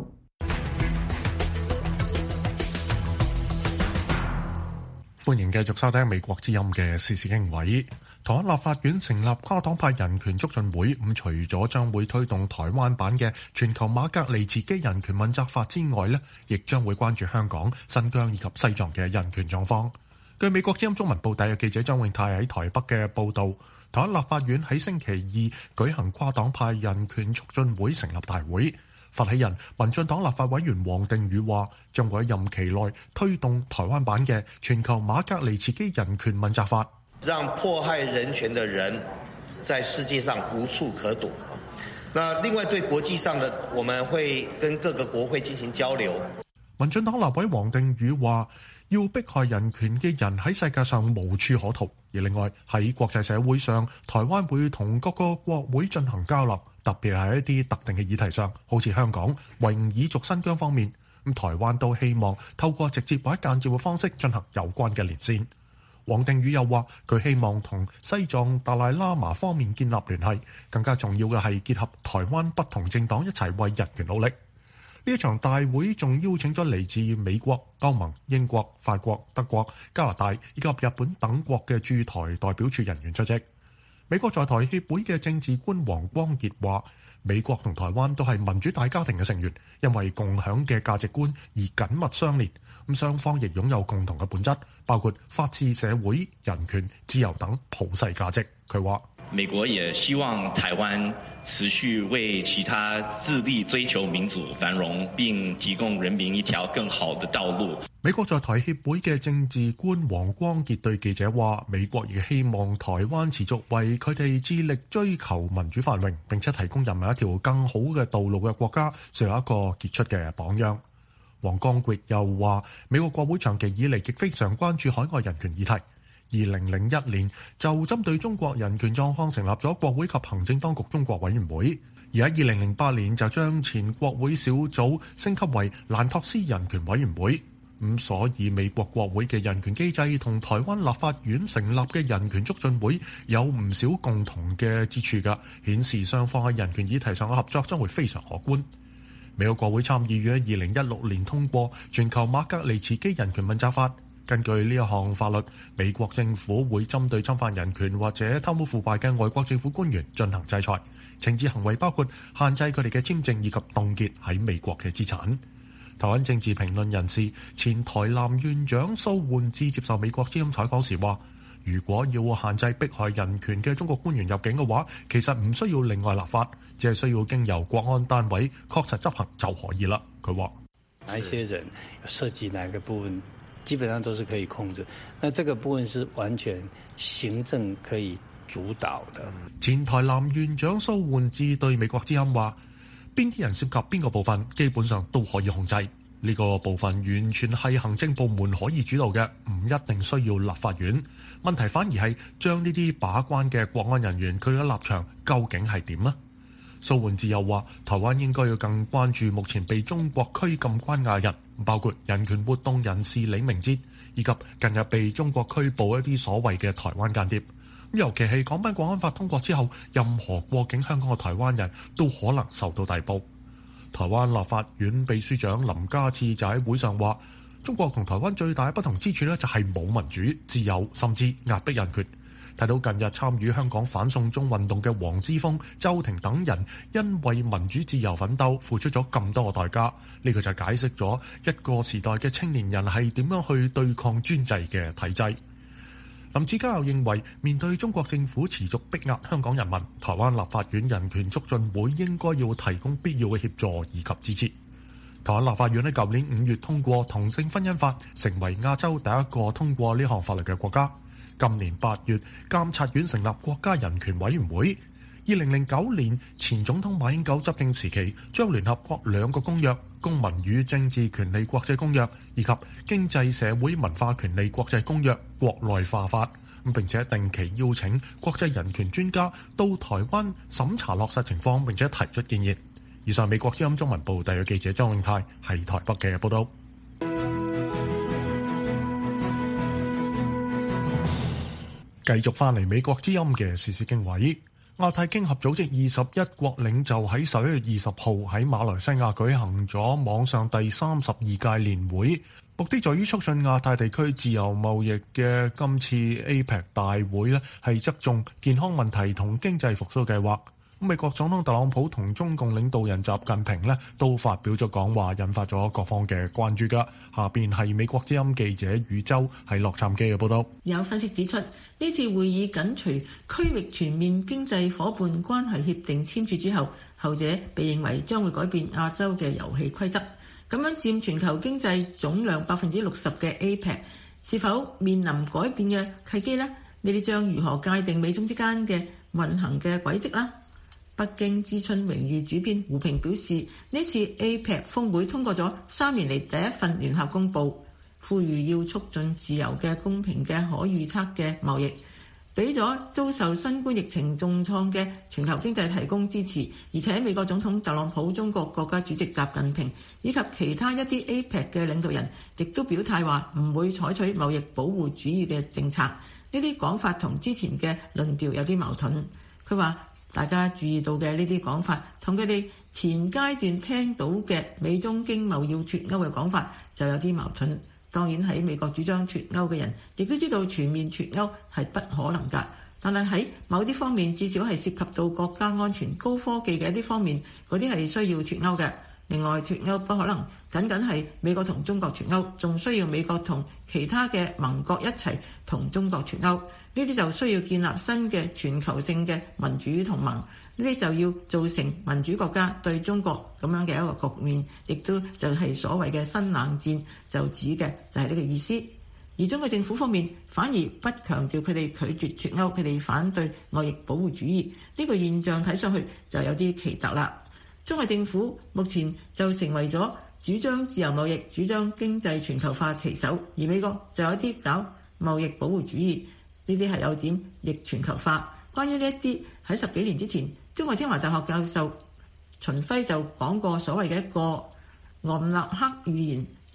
歡迎繼續收聽美國之音嘅時事經緯。台灣立法院成立跨黨派人權促進會，咁除咗將會推動台灣版嘅全球馬格尼茨基人權問責法之外呢，亦將會關注香港、新疆以及西藏嘅人權狀況。據美國之音中文報底嘅記者張永泰喺台北嘅報導，台灣立法院喺星期二舉行跨黨派人權促進會成立大會。發起人民進黨立法委員黃定宇話，將會喺任期內推動台灣版嘅全球馬格尼茨基人權問責法。 讓迫害人權的人在世界上無處可躲。那另外對國際上的，我們會跟各個國會進行交流。 民進黨立委黃定宇話，要迫害人權嘅人喺世界上無處可逃。而另外喺國際社會上，台灣會同各個國會進行交流，特別係一啲特定嘅議題上，好似香港、維吾爾族、新疆方面，咁台灣都希望透過直接或者間接嘅方式進行有關嘅連線。黃定宇又話，佢希望同西藏達賴喇嘛方面建立聯繫，更加重要嘅係結合台灣不同政黨一齊為人權努力。呢一場大會仲邀請咗嚟自美國、歐盟、英國、法國、德國、加拿大以及日本等國嘅駐台代表處人員出席。美國在台協會嘅政治官黃光傑話，美國同台灣都係民主大家庭嘅成員，因為共享嘅價值觀而緊密相連。咁雙方亦擁有共同嘅本質，包括法治社會、人權、自由等普世價值。佢話： 美國也希望台灣持續為其他致力追求民主繁榮，並提供人民一條更好的道路。 美國在台協會嘅政治官黃光傑對記者話：美國亦希望台灣持續為佢哋致力追求民主繁榮，並且提供人民一條更好嘅道路嘅國家，做一個傑出嘅榜樣。黃光傑又話，美國國會長期以嚟亦非常關注海外人權議題。2001年就針對中國人權狀況成立咗國會及行政當局中國委員會，而喺2008年就將前國會小組升級為蘭托斯人權委員會。 咁所以美國國會嘅人權機制同台灣立法院成立嘅人權促進會有唔少共同嘅之處㗎，顯示雙方喺人權議題上嘅合作將會非常可觀。美國國會參議院喺2016年通過全球馬格尼茨基人權問責法，根據呢一項法律，美國政府會針對侵犯人權或者貪污腐敗嘅外國政府官員進行制裁，懲治行為包括限制佢哋嘅簽證以及凍結喺美國嘅資產。台灣政治評論人士前台南縣長蘇煥智接受美國之音採訪時話，如果要限制迫害人權嘅中國官員入境嘅話，其實唔需要另外立法，只係需要經由國安單位確實執行就可以啦。佢話： 哪一些人涉及哪個部分，基本上都是可以控制。那這個部分是完全行政可以主導的。 前台南縣長蘇煥智對美國之音話：邊啲人涉及邊個部分，基本上都可以控制。呢個部分完全係行政部門可以主導嘅，唔一定需要立法院。問題反而係將呢啲把關嘅國安人員佢哋嘅立場究竟係點呢？蘇煥智又話：台灣應該要更關注目前被中國拘禁關押人，包括人權活動人士李明哲，以及近日被中國拘捕一啲所謂嘅台灣間諜。尤其係港版國安法通過之後，任何過境香港嘅台灣人都可能受到逮捕。台灣立法院秘書長林家次就喺會上話：中國同台灣最大不同之處呢，就係冇民主、自由，甚至壓迫人權。睇到近日參與香港反送中運動嘅黃之鋒、周庭等人，因為民主自由奮鬥付出咗咁多嘅代價，呢個就解釋咗一個時代嘅青年人係點樣去對抗專制嘅體制。林志嘉又認為，面對中國政府持續迫壓香港人民，台灣立法院人權促進會應該要提供必要嘅協助以及支持。台灣立法院喺舊年5月通過同性婚姻法，成為亞洲第一個通過呢項法律嘅國家。今年8月，監察院成立國家人權委員會。2009年，前總統馬英九執政時期，將聯合國2個公約《公民與政治權利國際公約》以及《經濟社會文化權利國際公約》國內化法，並且定期邀請國際人權專家到台灣審查落實情況，並且提出建議。以上美國之音中文部特約記者張永泰喺台北嘅報道。繼續翻嚟美國之音嘅時事經緯，亞太經合組織21國領袖喺11月20號喺馬來西亞舉行咗網上第32屆年會，目的在於促進亞太地區自由貿易嘅今次 APEC 大會呢係側重健康問題同經濟復甦計劃。美國總統特朗普同中共領導人習近平呢都發表咗講話，引發咗各方嘅關注㗎。下邊係美國之音記者宇宙喺洛杉磯嘅報道。 有分析指出，呢次會議緊隨區域全面經濟夥伴關係協定簽署之後，後者被認為將會改變亞洲嘅遊戲規則。咁樣佔全球經濟總量60%嘅 APEC 是否面臨改變嘅契機呢？你哋將如何界定美中之間嘅運行嘅軌跡呢？北京知春榮譽主編胡平表示，呢次 APEC 峰會通過咗3年嚟第一份聯合公報，呼籲要促進自由嘅、公平嘅、可預測嘅貿易，俾咗遭受新冠疫情重創嘅全球經濟提供支持。而且美國總統特朗普、中國國家主席習近平以及其他一啲 APEC 嘅領導人，亦都表態話唔會採取貿易保護主義嘅政策。呢啲講法同之前嘅論調有啲矛盾。佢話，大家注意到嘅呢啲講法，同佢哋前階段聽到嘅美中經貿要脫鈎嘅講法就有啲矛盾。當然喺美國主張脫鈎嘅人，亦都知道全面脫鈎係不可能㗎。但係喺某啲方面，至少係涉及到國家安全、高科技嘅一啲方面，嗰啲係需要脫鈎嘅。另外，脫鈎不可能僅僅係美國同中國脫鈎，仲需要美國同其他嘅盟國一齊同中國脫鈎。呢啲就需要建立新嘅全球性嘅民主同盟，呢啲就要造成民主國家對中國咁樣嘅一個局面，亦都就係所謂嘅新冷戰，就指嘅就係呢個意思。而中國政府方面反而不強調佢哋拒絕脫鈎，佢哋反對貿易保護主義，呢個現象睇上去就有啲奇特啦。中國政府目前就成為咗主張自由貿易、主張經濟全球化旗手，而美國就有啲搞貿易保護主義。呢啲係有點逆全球化。關於呢一啲，喺10幾年之前，中國清華大學教授秦暉就講過所謂嘅一個昂納克預言，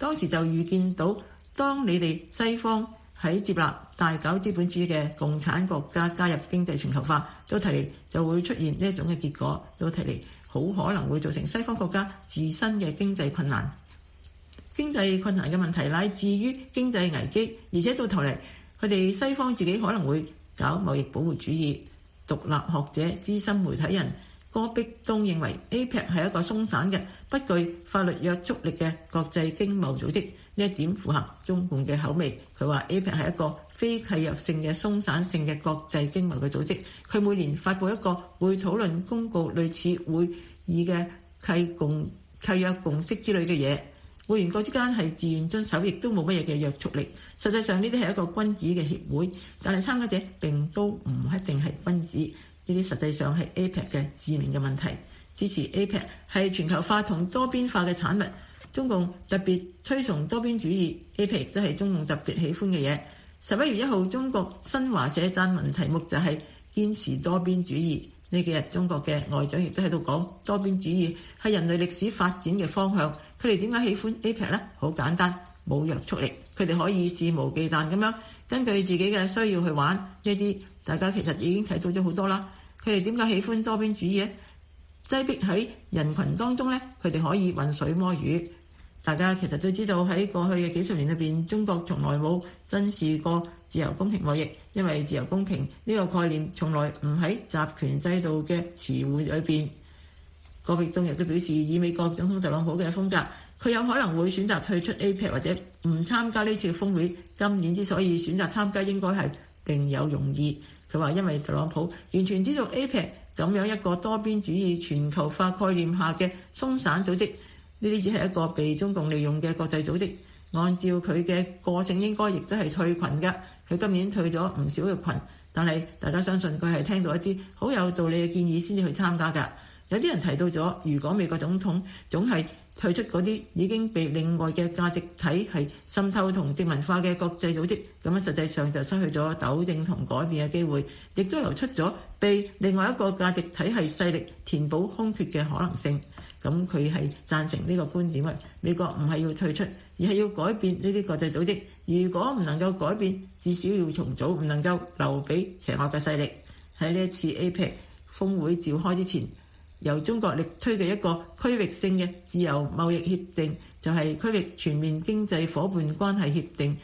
當時就預見到，當你哋西方喺接納大搞資本主義嘅共產國家加入經濟全球化，到頭嚟就會出現呢一種嘅結果，到頭嚟好可能會造成西方國家自身嘅經濟困難。經濟困難嘅問題乃至於經濟危機，而且到頭嚟佢哋西方自己可能會搞貿易保護主義。獨立學者、資深媒體人戈壁東認為 APEC 係一個鬆散嘅、不具法律約束力嘅國際經貿組織，呢一點符合中共嘅口味。佢話 APEC 係一個非契約性嘅鬆散性嘅國際經貿嘅組織，佢每年發布一個會討論公告，類似會議嘅契約共識之類嘅嘢。會員國之間係自願遵守，亦都冇乜嘢嘅約束力。實際上呢啲係一個君子嘅協會，但係參加者並都唔一定係君子。呢啲實際上係 APEC 嘅致命嘅問題。支持 APEC 係全球化同多邊化嘅產物。中共特別推崇多邊主義 ，APEC 亦都係中共特別喜歡嘅嘢。11月1號，中國新華社撰文題目就係堅持多邊主義。呢幾日中國嘅外長亦都喺度講多邊主義係人類歷史發展嘅方向。佢哋點解喜歡 APEC 呢？好簡單，冇約束力，佢哋可以肆無忌憚咁樣根據自己嘅需要去玩呢啲。大家其實已經睇到咗好多啦。佢哋點解喜歡多邊主義呢？擠迫喺人群當中呢，佢哋可以混水摸魚。大家其實都知道喺過去嘅幾十年裏邊，中國從來冇珍視過自由公平貿易，因為自由公平呢個概念從來唔喺集權制度嘅詞彙裏邊。戈壁東亦都表示，以美國總統特朗普嘅風格，佢有可能會選擇退出 APEC 或者唔參加呢次嘅峰會。今年之所以選擇參加，應該係另有用意。佢話因為特朗普完全知道 APEC 咁樣一個多邊主義全球化概念下嘅鬆散組織，呢啲只係一個被中共利用嘅國際組織。按照佢嘅個性，應該亦都係退群嘅。佢今年退咗唔少嘅群，但係大家相信佢係聽到一啲好有道理嘅建議先至去參加㗎。有啲人提到咗，如果美國總統總係退出嗰啲已經被另外嘅價值體系滲透同殖民化嘅國際組織，咁樣實際上就失去咗糾正同改變嘅機會，亦都流出咗被另外一個價值體系勢力填補空缺嘅可能性。咁佢係贊成呢個觀點嘅。美國唔係要退出，而係要改變呢啲國際組織。如果唔能夠改變，至少要重組，唔能夠留俾邪惡嘅勢力。喺呢一次 APEC 峰會召開之前，由中國力推嘅一個區域性嘅自由貿易協定，就係區域全面經濟夥伴關係協定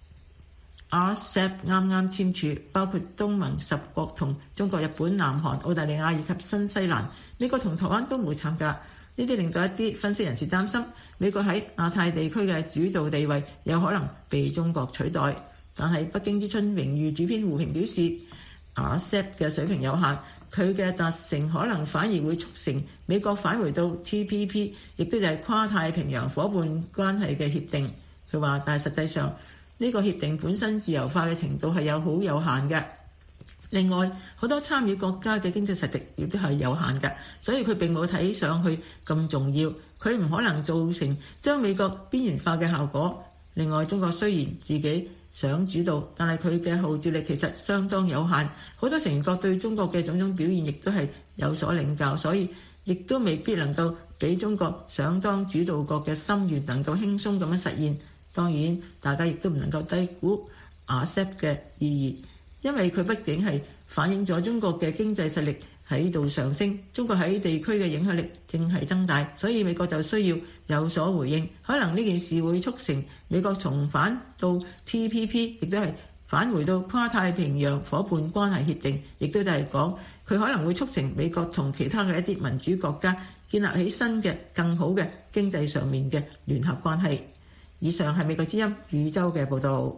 RCEP 啱啱簽署，包括東盟10國同中國、日本、南韓、澳大利亞以及新西蘭。美國同台灣都唔會參加。呢啲令到一啲分析人士擔心，美國喺亞太地區嘅主導地位有可能被中國取代。但係北京之春榮譽主編胡平表示，RCEP 嘅水平有限，佢嘅達成可能反而會促成美國返回到 TPP， 亦都就係跨太平洋夥伴關係嘅協定。佢話，但係實際上呢個協定本身自由化嘅程度係好有限嘅。另外，好多參與國家嘅經濟實力亦都係有限嘅，所以佢並冇睇上去咁重要。佢唔可能造成將美國邊緣化嘅效果。另外，中國雖然自己想主導，但係佢嘅號召力其實相當有限。好多成員國對中國嘅種種表現亦都係有所領教，所以亦都未必能夠俾中國想當主導國嘅心願能夠輕鬆咁樣實現。當然，大家亦都唔能夠低估 RCEP 嘅意義。因為佢畢竟係反映咗中國嘅經濟實力喺度上升，中國喺地區嘅影響力正係增大，所以美國就需要有所回應。可能呢件事會促成美國重返到 TPP， 亦都係返回到跨太平洋夥伴關係協定，亦都係講佢可能會促成美國同其他嘅一啲民主國家建立起新嘅更好嘅經濟上面嘅聯合關係。以上係美國之音宇宙嘅報導。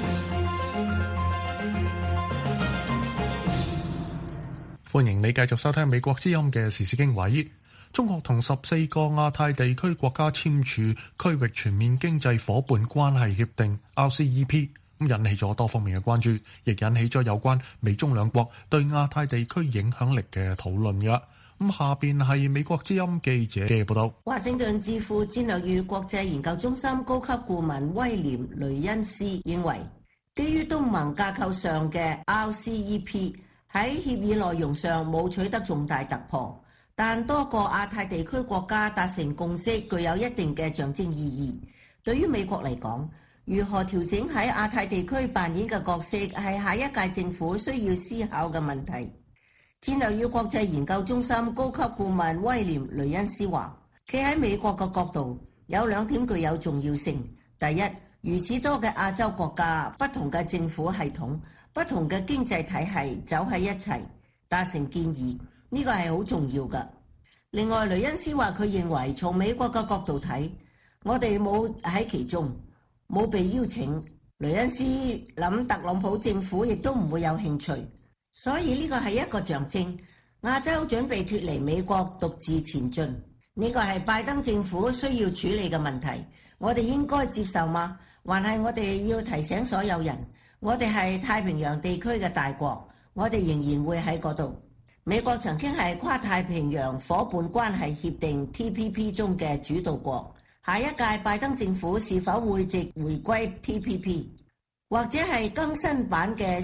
歡迎你繼續收聽美國之音嘅時事經緯。中國同14個亞太地區國家簽署區域全面經濟夥伴關係協定 RCEP， 引起咗多方面嘅關注，亦引起咗有關美中兩國對亞太地區影響力嘅討論㗎。下邊係美國之音記者嘅報道。 華盛頓智庫戰略與國際研究中心高級顧問威廉雷恩斯認為，基於東盟架構上嘅 RCEP喺協議內容上冇取得重大突破，但多個亞太地區國家達成共識具有一定嘅象徵意義。 對於美國嚟講，如何調整喺亞太地區扮演嘅角色係下一屆政府需要思考嘅問題。戰略與國際研究中心高級顧問威廉雷恩斯話，企喺美國嘅角度，有兩點具有重要性。第一，如此多嘅亞洲國家、不同嘅政府系統、不同嘅經濟體系走喺一齊達成建議，呢個係好重要嘅。另外，雷恩斯話佢認為從美國嘅角度睇，我哋冇喺其中，冇被邀請。雷恩斯諗特朗普政府亦都唔會有興趣，所以呢個係一個象徵。亞洲準備脫離美國獨自前進，呢個係拜登政府需要處理嘅問題。我哋應該接受嗎？還係我哋要提醒所有人，我哋係太平洋地區嘅大國，我哋仍然會喺嗰度。美國曾經係跨太平洋夥伴關係協定 TPP 中嘅主導國，下一屆拜登政府是否會藉回歸 TPP， 或者係更新版嘅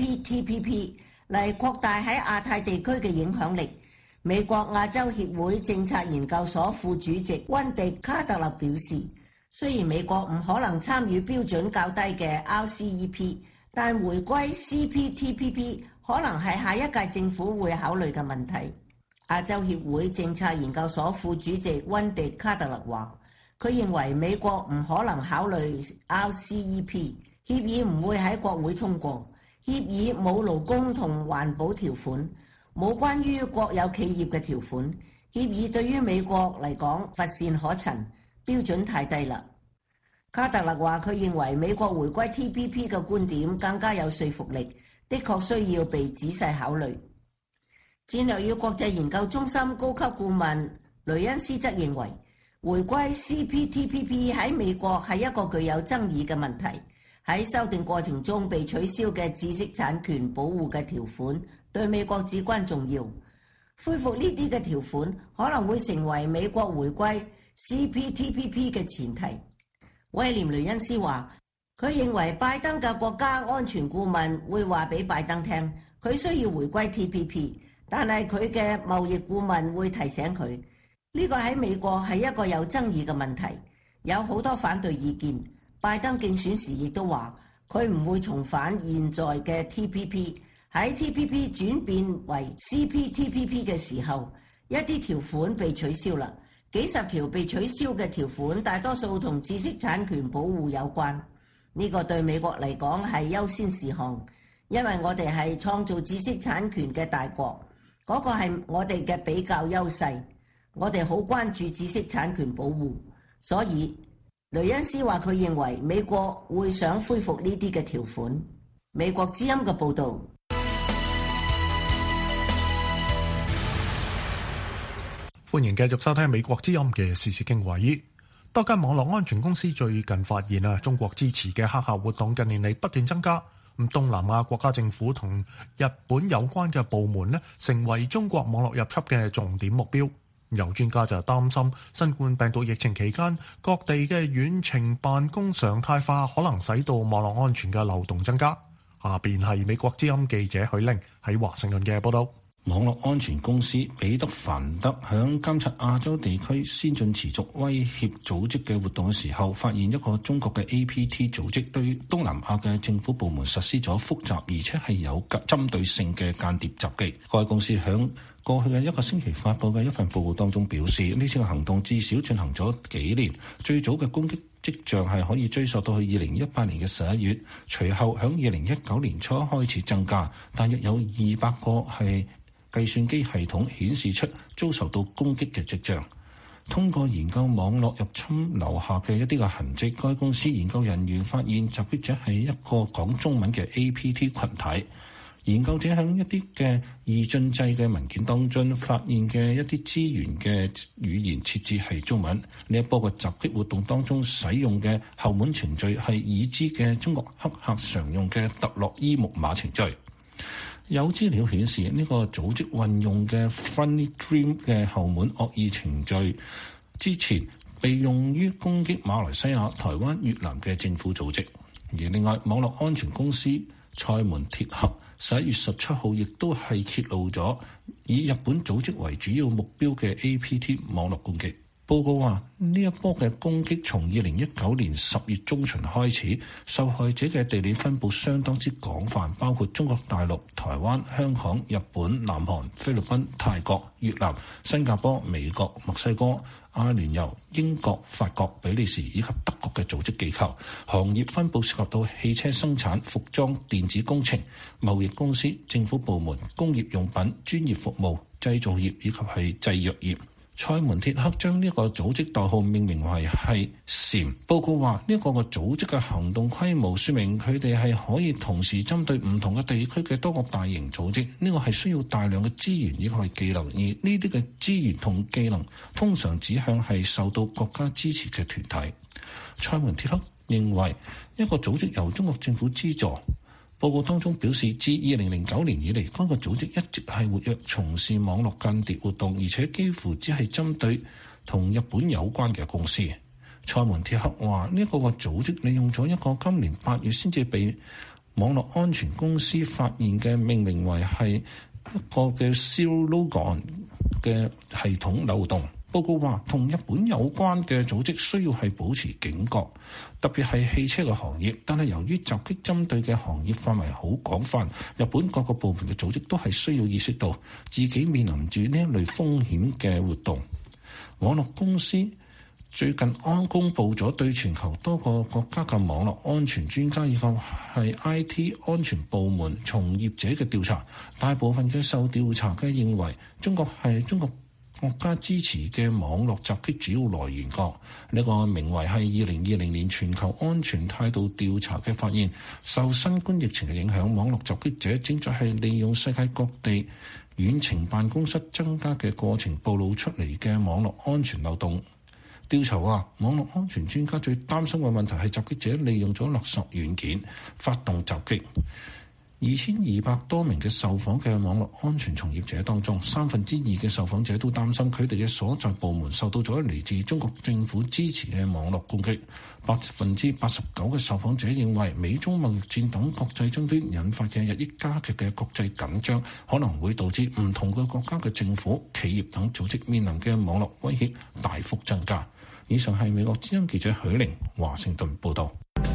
CPTPP 嚟擴大喺亞太地區嘅影響力？美國亞洲協會政策研究所副主席溫迪卡特勒表示，雖然美國唔可能參與標準較低嘅 RCEP， 但回歸 CPTPP 可能係下一屆政府會考慮嘅問題。亞洲協會政策研究所副主席溫迪卡特勒話，佢認為美國唔可能考慮 RCEP， 協議唔會喺國會通過，協議冇勞工同環保條款，冇關於國有企業嘅條款，協議對於美國嚟講乏善可陳，標準太低啦。卡特勒話，佢認為美國回歸 TPP 嘅觀點更加有說服力，的確需要被仔細考慮。戰略與國際研究中心高級顧問雷恩斯則認為，回歸 CPTPP 喺美國係一個具有爭議嘅問題。喺修訂過程中被取消嘅知識產權保護嘅條款對美國至關重要。恢復呢啲嘅條款可能會成為美國回歸 CPTPP 嘅前提。威廉雷恩斯話，佢認為拜登嘅國家安全顧問會話俾拜登聽，佢需要回歸 TPP， 但係佢嘅貿易顧問會提醒佢，呢個喺美國係一個有爭議嘅問題，有好多反對意見。拜登競選時亦都話，佢唔會重返現在嘅 TPP。喺 TPP 轉變為 CPTPP 嘅時候，一啲條款被取消啦。幾十條被取消嘅條款，大多數同知識產權保護有關。呢個對美國嚟講係優先事項，因為我哋係創造知識產權嘅大國，嗰個係我哋嘅比較優勢。我哋好關注知識產權保護，所以雷恩斯話佢認為美國會想恢復呢啲嘅條款。美國之音嘅報導。 歡迎繼續收聽美國之音嘅時事經緯。多間網絡安全公司最近發現中國支持嘅黑客活動近年嚟不斷增加。東南亞國家政府同日本有關嘅部門成為中國網絡入侵嘅重點目標。有專家就擔心，新冠病毒疫情期間，各地嘅遠程辦公常態化可能使到網絡安全嘅漏洞增加。下邊係美國之音記者許玲喺華盛頓嘅報道。 網絡安全公司彼得凡德響監察亞洲地區先進持續威脅組織嘅活動嘅時候，發現一個中國嘅 APT 組織對東南亞嘅政府部門實施咗複雜而且係有針對性嘅間諜襲擊。該公司響過去嘅一個星期發佈嘅一份報告當中表示，呢次嘅行動至少進行咗幾年，最早嘅攻擊跡象係可以追溯到去2018年嘅11月，隨後響2019年初開始增加，大約有200個係計算機系統顯示出遭受到攻擊嘅跡象。通過研究網絡入侵留下嘅一啲嘅痕跡，該公司研究人員發現襲擊者係一個講中文嘅 APT 群體。研究者喺一啲嘅二進制嘅文件當中發現嘅一啲資源嘅語言設置係中文。呢一波嘅襲擊活動當中使用嘅後門程序係已知嘅中國黑客常用嘅特洛伊木馬程序。有資料顯示，呢個組織運用嘅 Funny Dream 嘅後門惡意程序之前被用於攻擊馬來西亞、台灣、越南嘅政府組織。而另外，網絡安全公司賽門鐵盒11月17號亦都係揭露咗以日本組織為主要目標嘅 APT 網絡攻擊。 報告話，呢一波嘅攻擊從2019年10月中旬開始，受害者嘅地理分佈相當之廣泛，包括中國大陸、台灣、香港、日本、南韓、菲律賓、泰國、越南、新加坡、美國、墨西哥、阿聯酋、英國、法國、比利時以及德國嘅組織機構。行業分佈涉及到汽車生產、服裝、電子工程、貿易公司、政府部門、工業用品、專業服務、製造業以及係製藥業。塞門鐵克將呢個組織代號命名為係蟬。報告話呢個組織嘅行動規模說明佢哋係可以同時針對唔同嘅地區嘅多個大型組織。呢個係需要大量嘅資源以及係技能，而呢啲嘅資源同技能通常指向係受到國家支持嘅團體。塞門鐵克認為一個組織由中國政府資助。報告當中表示，自2009年以嚟，該個組織一直係活躍從事網絡間諜活動，而且幾乎只係針對同日本有關嘅公司。塞門鐵克話：呢個組織利用咗一個今年8月先至被網絡安全公司發現嘅命名為係一個嘅 Zero Logon 嘅系統漏洞。報告話，同日本有關嘅組織需要係保持警覺，特別係汽車嘅行業。但係由於襲擊針對嘅行業範圍好廣泛，日本各個部門嘅組織都係需要意識到自己面臨住呢一類風險嘅活動。網絡公司最近公布咗對全球多個國家嘅網絡安全專家以及係 IT 安全部門從業者嘅調查，大部分嘅受調查嘅認為中國係中國國家支持嘅網絡襲擊主要來源國。呢個名為係2020年全球安全態度調查嘅發現，受新冠疫情嘅影響，網絡襲擊者正在係利用世界各地遠程辦公室增加嘅過程暴露出嚟嘅網絡安全漏洞。調查話，網絡安全專家最擔心嘅問題係襲擊者利用咗勒索軟件發動襲擊。2200多名嘅受訪嘅網絡安全從業者當中，2/3嘅受訪者都擔心佢哋嘅所在部門受到咗嚟自中國政府支持嘅網絡攻擊。89%嘅受訪者認為美中貿易戰等國際爭端引發嘅日益加劇嘅國際緊張，可能會導致唔同嘅國家嘅政府、企業等組織面臨嘅網絡威脅大幅增加。以上係美國之音記者許玲華盛頓報導。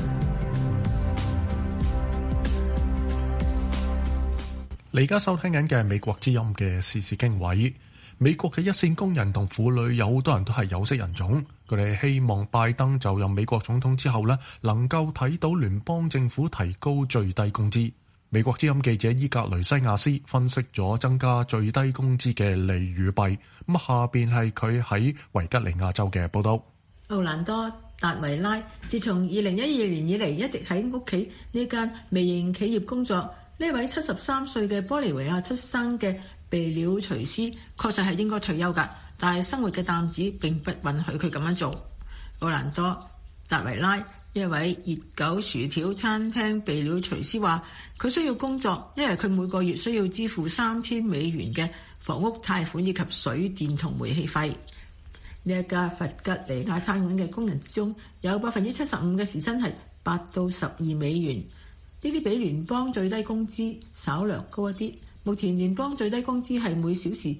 你而家收聽緊嘅係美國之音嘅時事經緯。美國嘅一線工人同婦女有好多人都係有色人種，佢哋希望拜登就任美國總統之後呢，能夠睇到聯邦政府提高最低工資。美國之音記者伊格雷西亞斯分析咗增加最低工資嘅利與弊。咁下邊係佢喺維吉尼亞州嘅報道。 奧蘭多達維拉自從2012年以嚟一直喺屋企呢間微型企業工作。呢位73歲嘅玻利維亞出生嘅備料廚師確實係應該退休㗎，但係生活嘅擔子並不允許佢咁樣做。奧蘭多達維拉一位熱狗薯條餐廳備料廚師話，佢需要工作，因為佢每個月需要支付$3000嘅房屋貸款以及水電同煤氣費。呢一家弗吉尼亞餐館嘅工人之中，有75%嘅時薪係$8到$12。呢啲比聯邦最低工資稍略高一啲。目前聯邦最低工資係每小時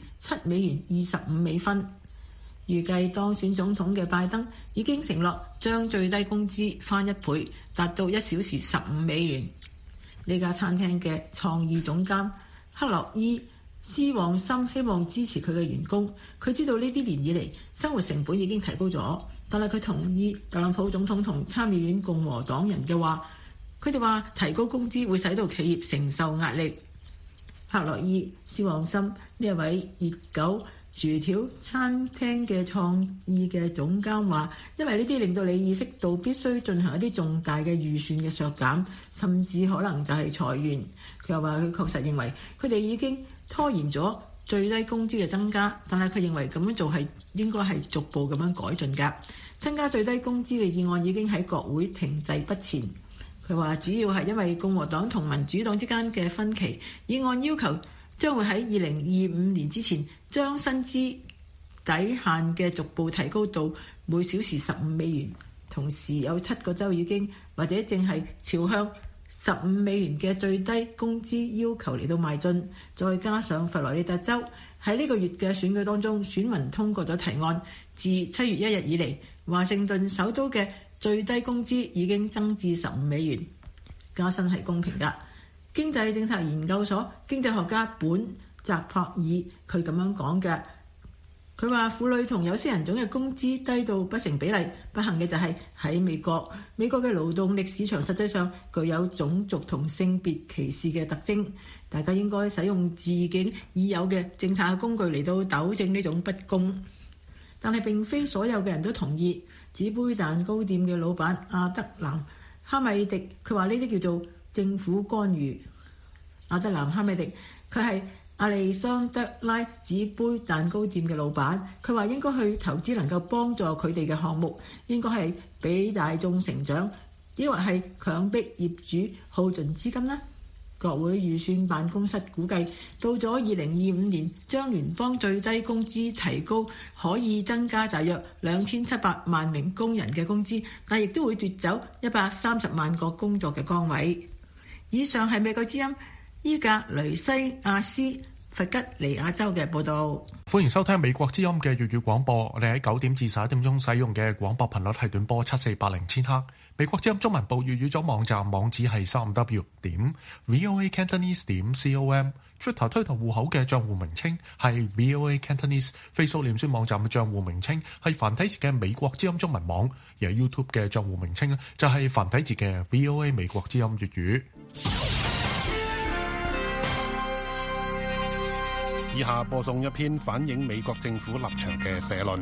$7.25。預計當選總統嘅拜登已經承諾將最低工資翻1倍，達到1小時$15。呢家餐廳嘅創意總監克洛伊斯旺森希望支持佢嘅員工。佢知道呢啲年以嚟生活成本已經提高咗，但係佢同意特朗普總統同參議院共和黨人嘅話。佢哋話提高工資會使到企業承受壓力。克洛伊斯旺森呢一位熱狗薯條餐廳嘅創意嘅總監話，因為呢啲令到你意識到必須進行一啲重大嘅預算嘅削減，甚至可能就係裁員。佢又話佢確實認為佢哋已經拖延咗最低工資嘅增加，但係佢認為咁樣做係應該係逐步咁樣改進㗎。增加最低工資嘅議案已經喺國會停滯不前。佢話主要係因為共和黨同民主黨之間嘅分歧，議案要求將會喺2025年之前將薪資底限嘅逐步提高到每小時$15。同時有7個州已經或者正係朝向$15嘅最低工資要求嚟到邁進，再加上佛羅里達州喺呢個月嘅選舉當中，選民通過咗提案， 自7月1日以嚟，華盛頓首都嘅最低工資已經增至15美元，加薪係公平㗎。經濟政策研究所經濟學家本澤珀爾佢咁樣講嘅，佢話婦女同有色人種嘅工資低到不成比例，不幸嘅就係喺美國嘅勞動力市場實際上具有種族同性別歧視嘅特徵，大家應該使用自己已有嘅政策工具嚟到糾正呢種不公。但係並非所有嘅人都同意。紙杯蛋糕店嘅老闆阿德南哈米迪佢話呢啲叫做政府干預。阿德南哈米迪佢係亞利桑德拉紙杯蛋糕店嘅老闆，佢話應該去投資能夠幫助佢哋嘅項目，應該係俾大眾成長，抑或係強迫業主耗盡資金呢？國會預算辦公室估計，到咗2025年，將聯邦最低工資提高，可以增加大約2700萬名工人嘅工資，但亦都會奪走130萬個工作嘅崗位。以上係美國之音伊格雷西亞斯弗吉尼亞州嘅報導。 歡迎收聽美國之音嘅粵語廣播。我哋喺9點至11點鐘使用嘅廣播頻率係短波7480千赫。美國之音中文部粵語組網站網址係3w.voacantonese.com。Twitter 推特戶口嘅帳戶名稱係 VOA Cantonese。Facebook 臉書網站嘅帳戶名稱係繁體字嘅美國之音中文網。而 YouTube 嘅帳戶名稱就係繁體字嘅 VOA 美國之音粵語。 以下播送一篇反映美國政府立場嘅社論。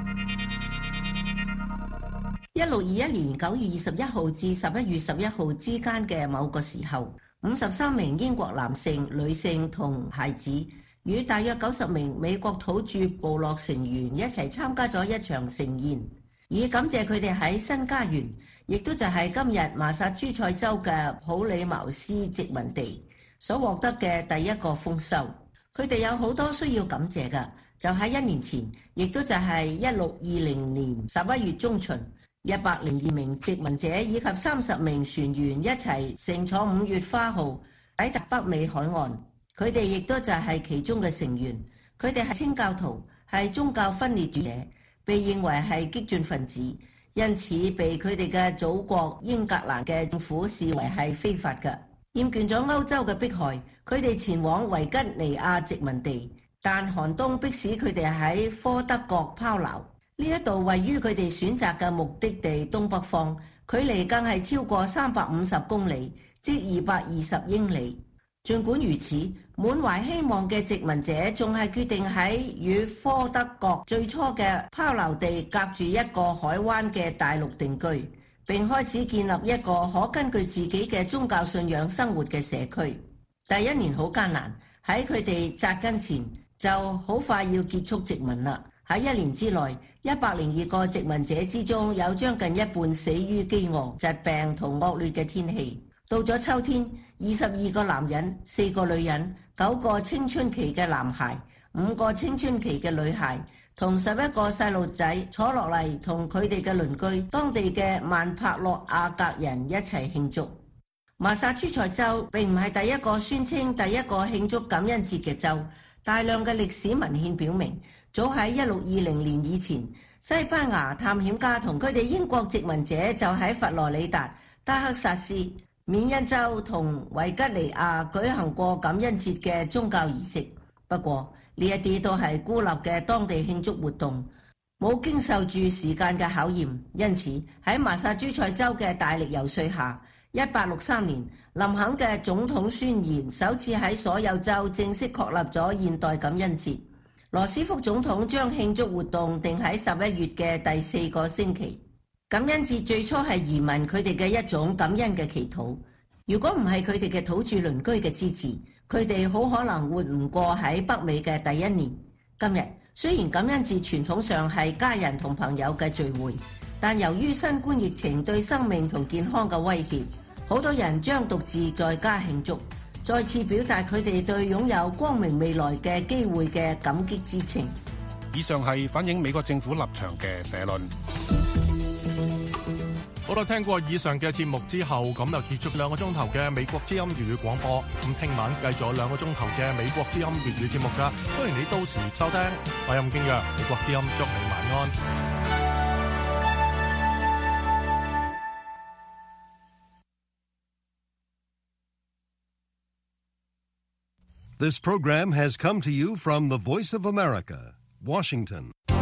1621年9月21號至11月11號之間嘅某個時候，53名英國男性、女性同孩子與大約90名美國土著部落成員一齊參加咗一場盛宴，以感謝佢哋喺新家園，亦都就係今日麻薩諸塞州嘅普里茅斯殖民地所獲得嘅第一個豐收。佢哋有好多需要感謝嘅，就喺1年前，亦都就係1620年11月中旬，102名殖民者以及30名船員一齊乘坐5月花號抵達北美海岸。佢哋亦都就係其中嘅成員。佢哋係清教徒，係宗教分裂主者，被認為係激進分子，因此被佢哋嘅祖國英格蘭嘅政府視為係非法嘅。厭倦咗歐洲嘅迫害，佢哋前往維吉尼亞殖民地，但寒冬迫使佢哋喺科德角拋錨。呢一度位於佢哋選擇嘅目的地東北方，距離更係超過350公里，即220英里。儘管如此，滿懷希望嘅殖民者仲係決定喺與科德角最初嘅拋錨地隔住一個海灣嘅大陸定居，並開始建立一個可根據自己嘅宗教信仰生活嘅社區。第1年好艱難，喺佢哋紮根前就好快要結束殖民啦。喺1年之內，102個殖民者之中有將近一半死於飢餓、疾病同惡劣嘅天氣。到咗秋天，22個男人、4個女人、9個青春期嘅男孩、5個青春期嘅女孩同11個細路仔坐落嚟，同佢哋嘅鄰居當地嘅曼帕洛亞格人一齊慶祝。麻薩諸塞州並唔係第一個宣稱第一個慶祝感恩節嘅州。大量嘅歷史文獻表明，早喺1620年以前，西班牙探險家同佢哋英國殖民者就喺佛羅里達、德克薩斯、緬因州同維吉尼亞舉行過感恩節嘅宗教儀式。不過呢一啲都係孤立嘅當地慶祝活動，冇經受住時間嘅考驗。因此喺麻薩諸塞州嘅大力游說下，1863年林肯嘅總統宣言首次喺所有州正式確立咗現代感恩節。羅斯福總統將慶祝活動定喺11月嘅第4個星期。感恩節最初係移民佢哋嘅一種感恩嘅祈禱。如果唔係佢哋嘅土著鄰居嘅支持，佢哋好可能活唔過喺北美嘅第1年。今日雖然感恩節傳統上係家人同朋友嘅聚會，但由於新冠疫情對生命同健康嘅威脅，好多人將獨自在家慶祝，再次表達佢哋對擁有光明未來嘅機會嘅感激之情。 以上係反映美國政府立場嘅社論。 好啦，聽過以上嘅節目之後，咁就結束2個鐘頭嘅美國之音粵語廣播。咁聽晚繼續2個鐘頭嘅美國之音粵語節目㗎，歡迎你到時收聽。我係任敬揚，美國之音祝你晚安。 安。 This program has come to you from the Voice of America, Washington.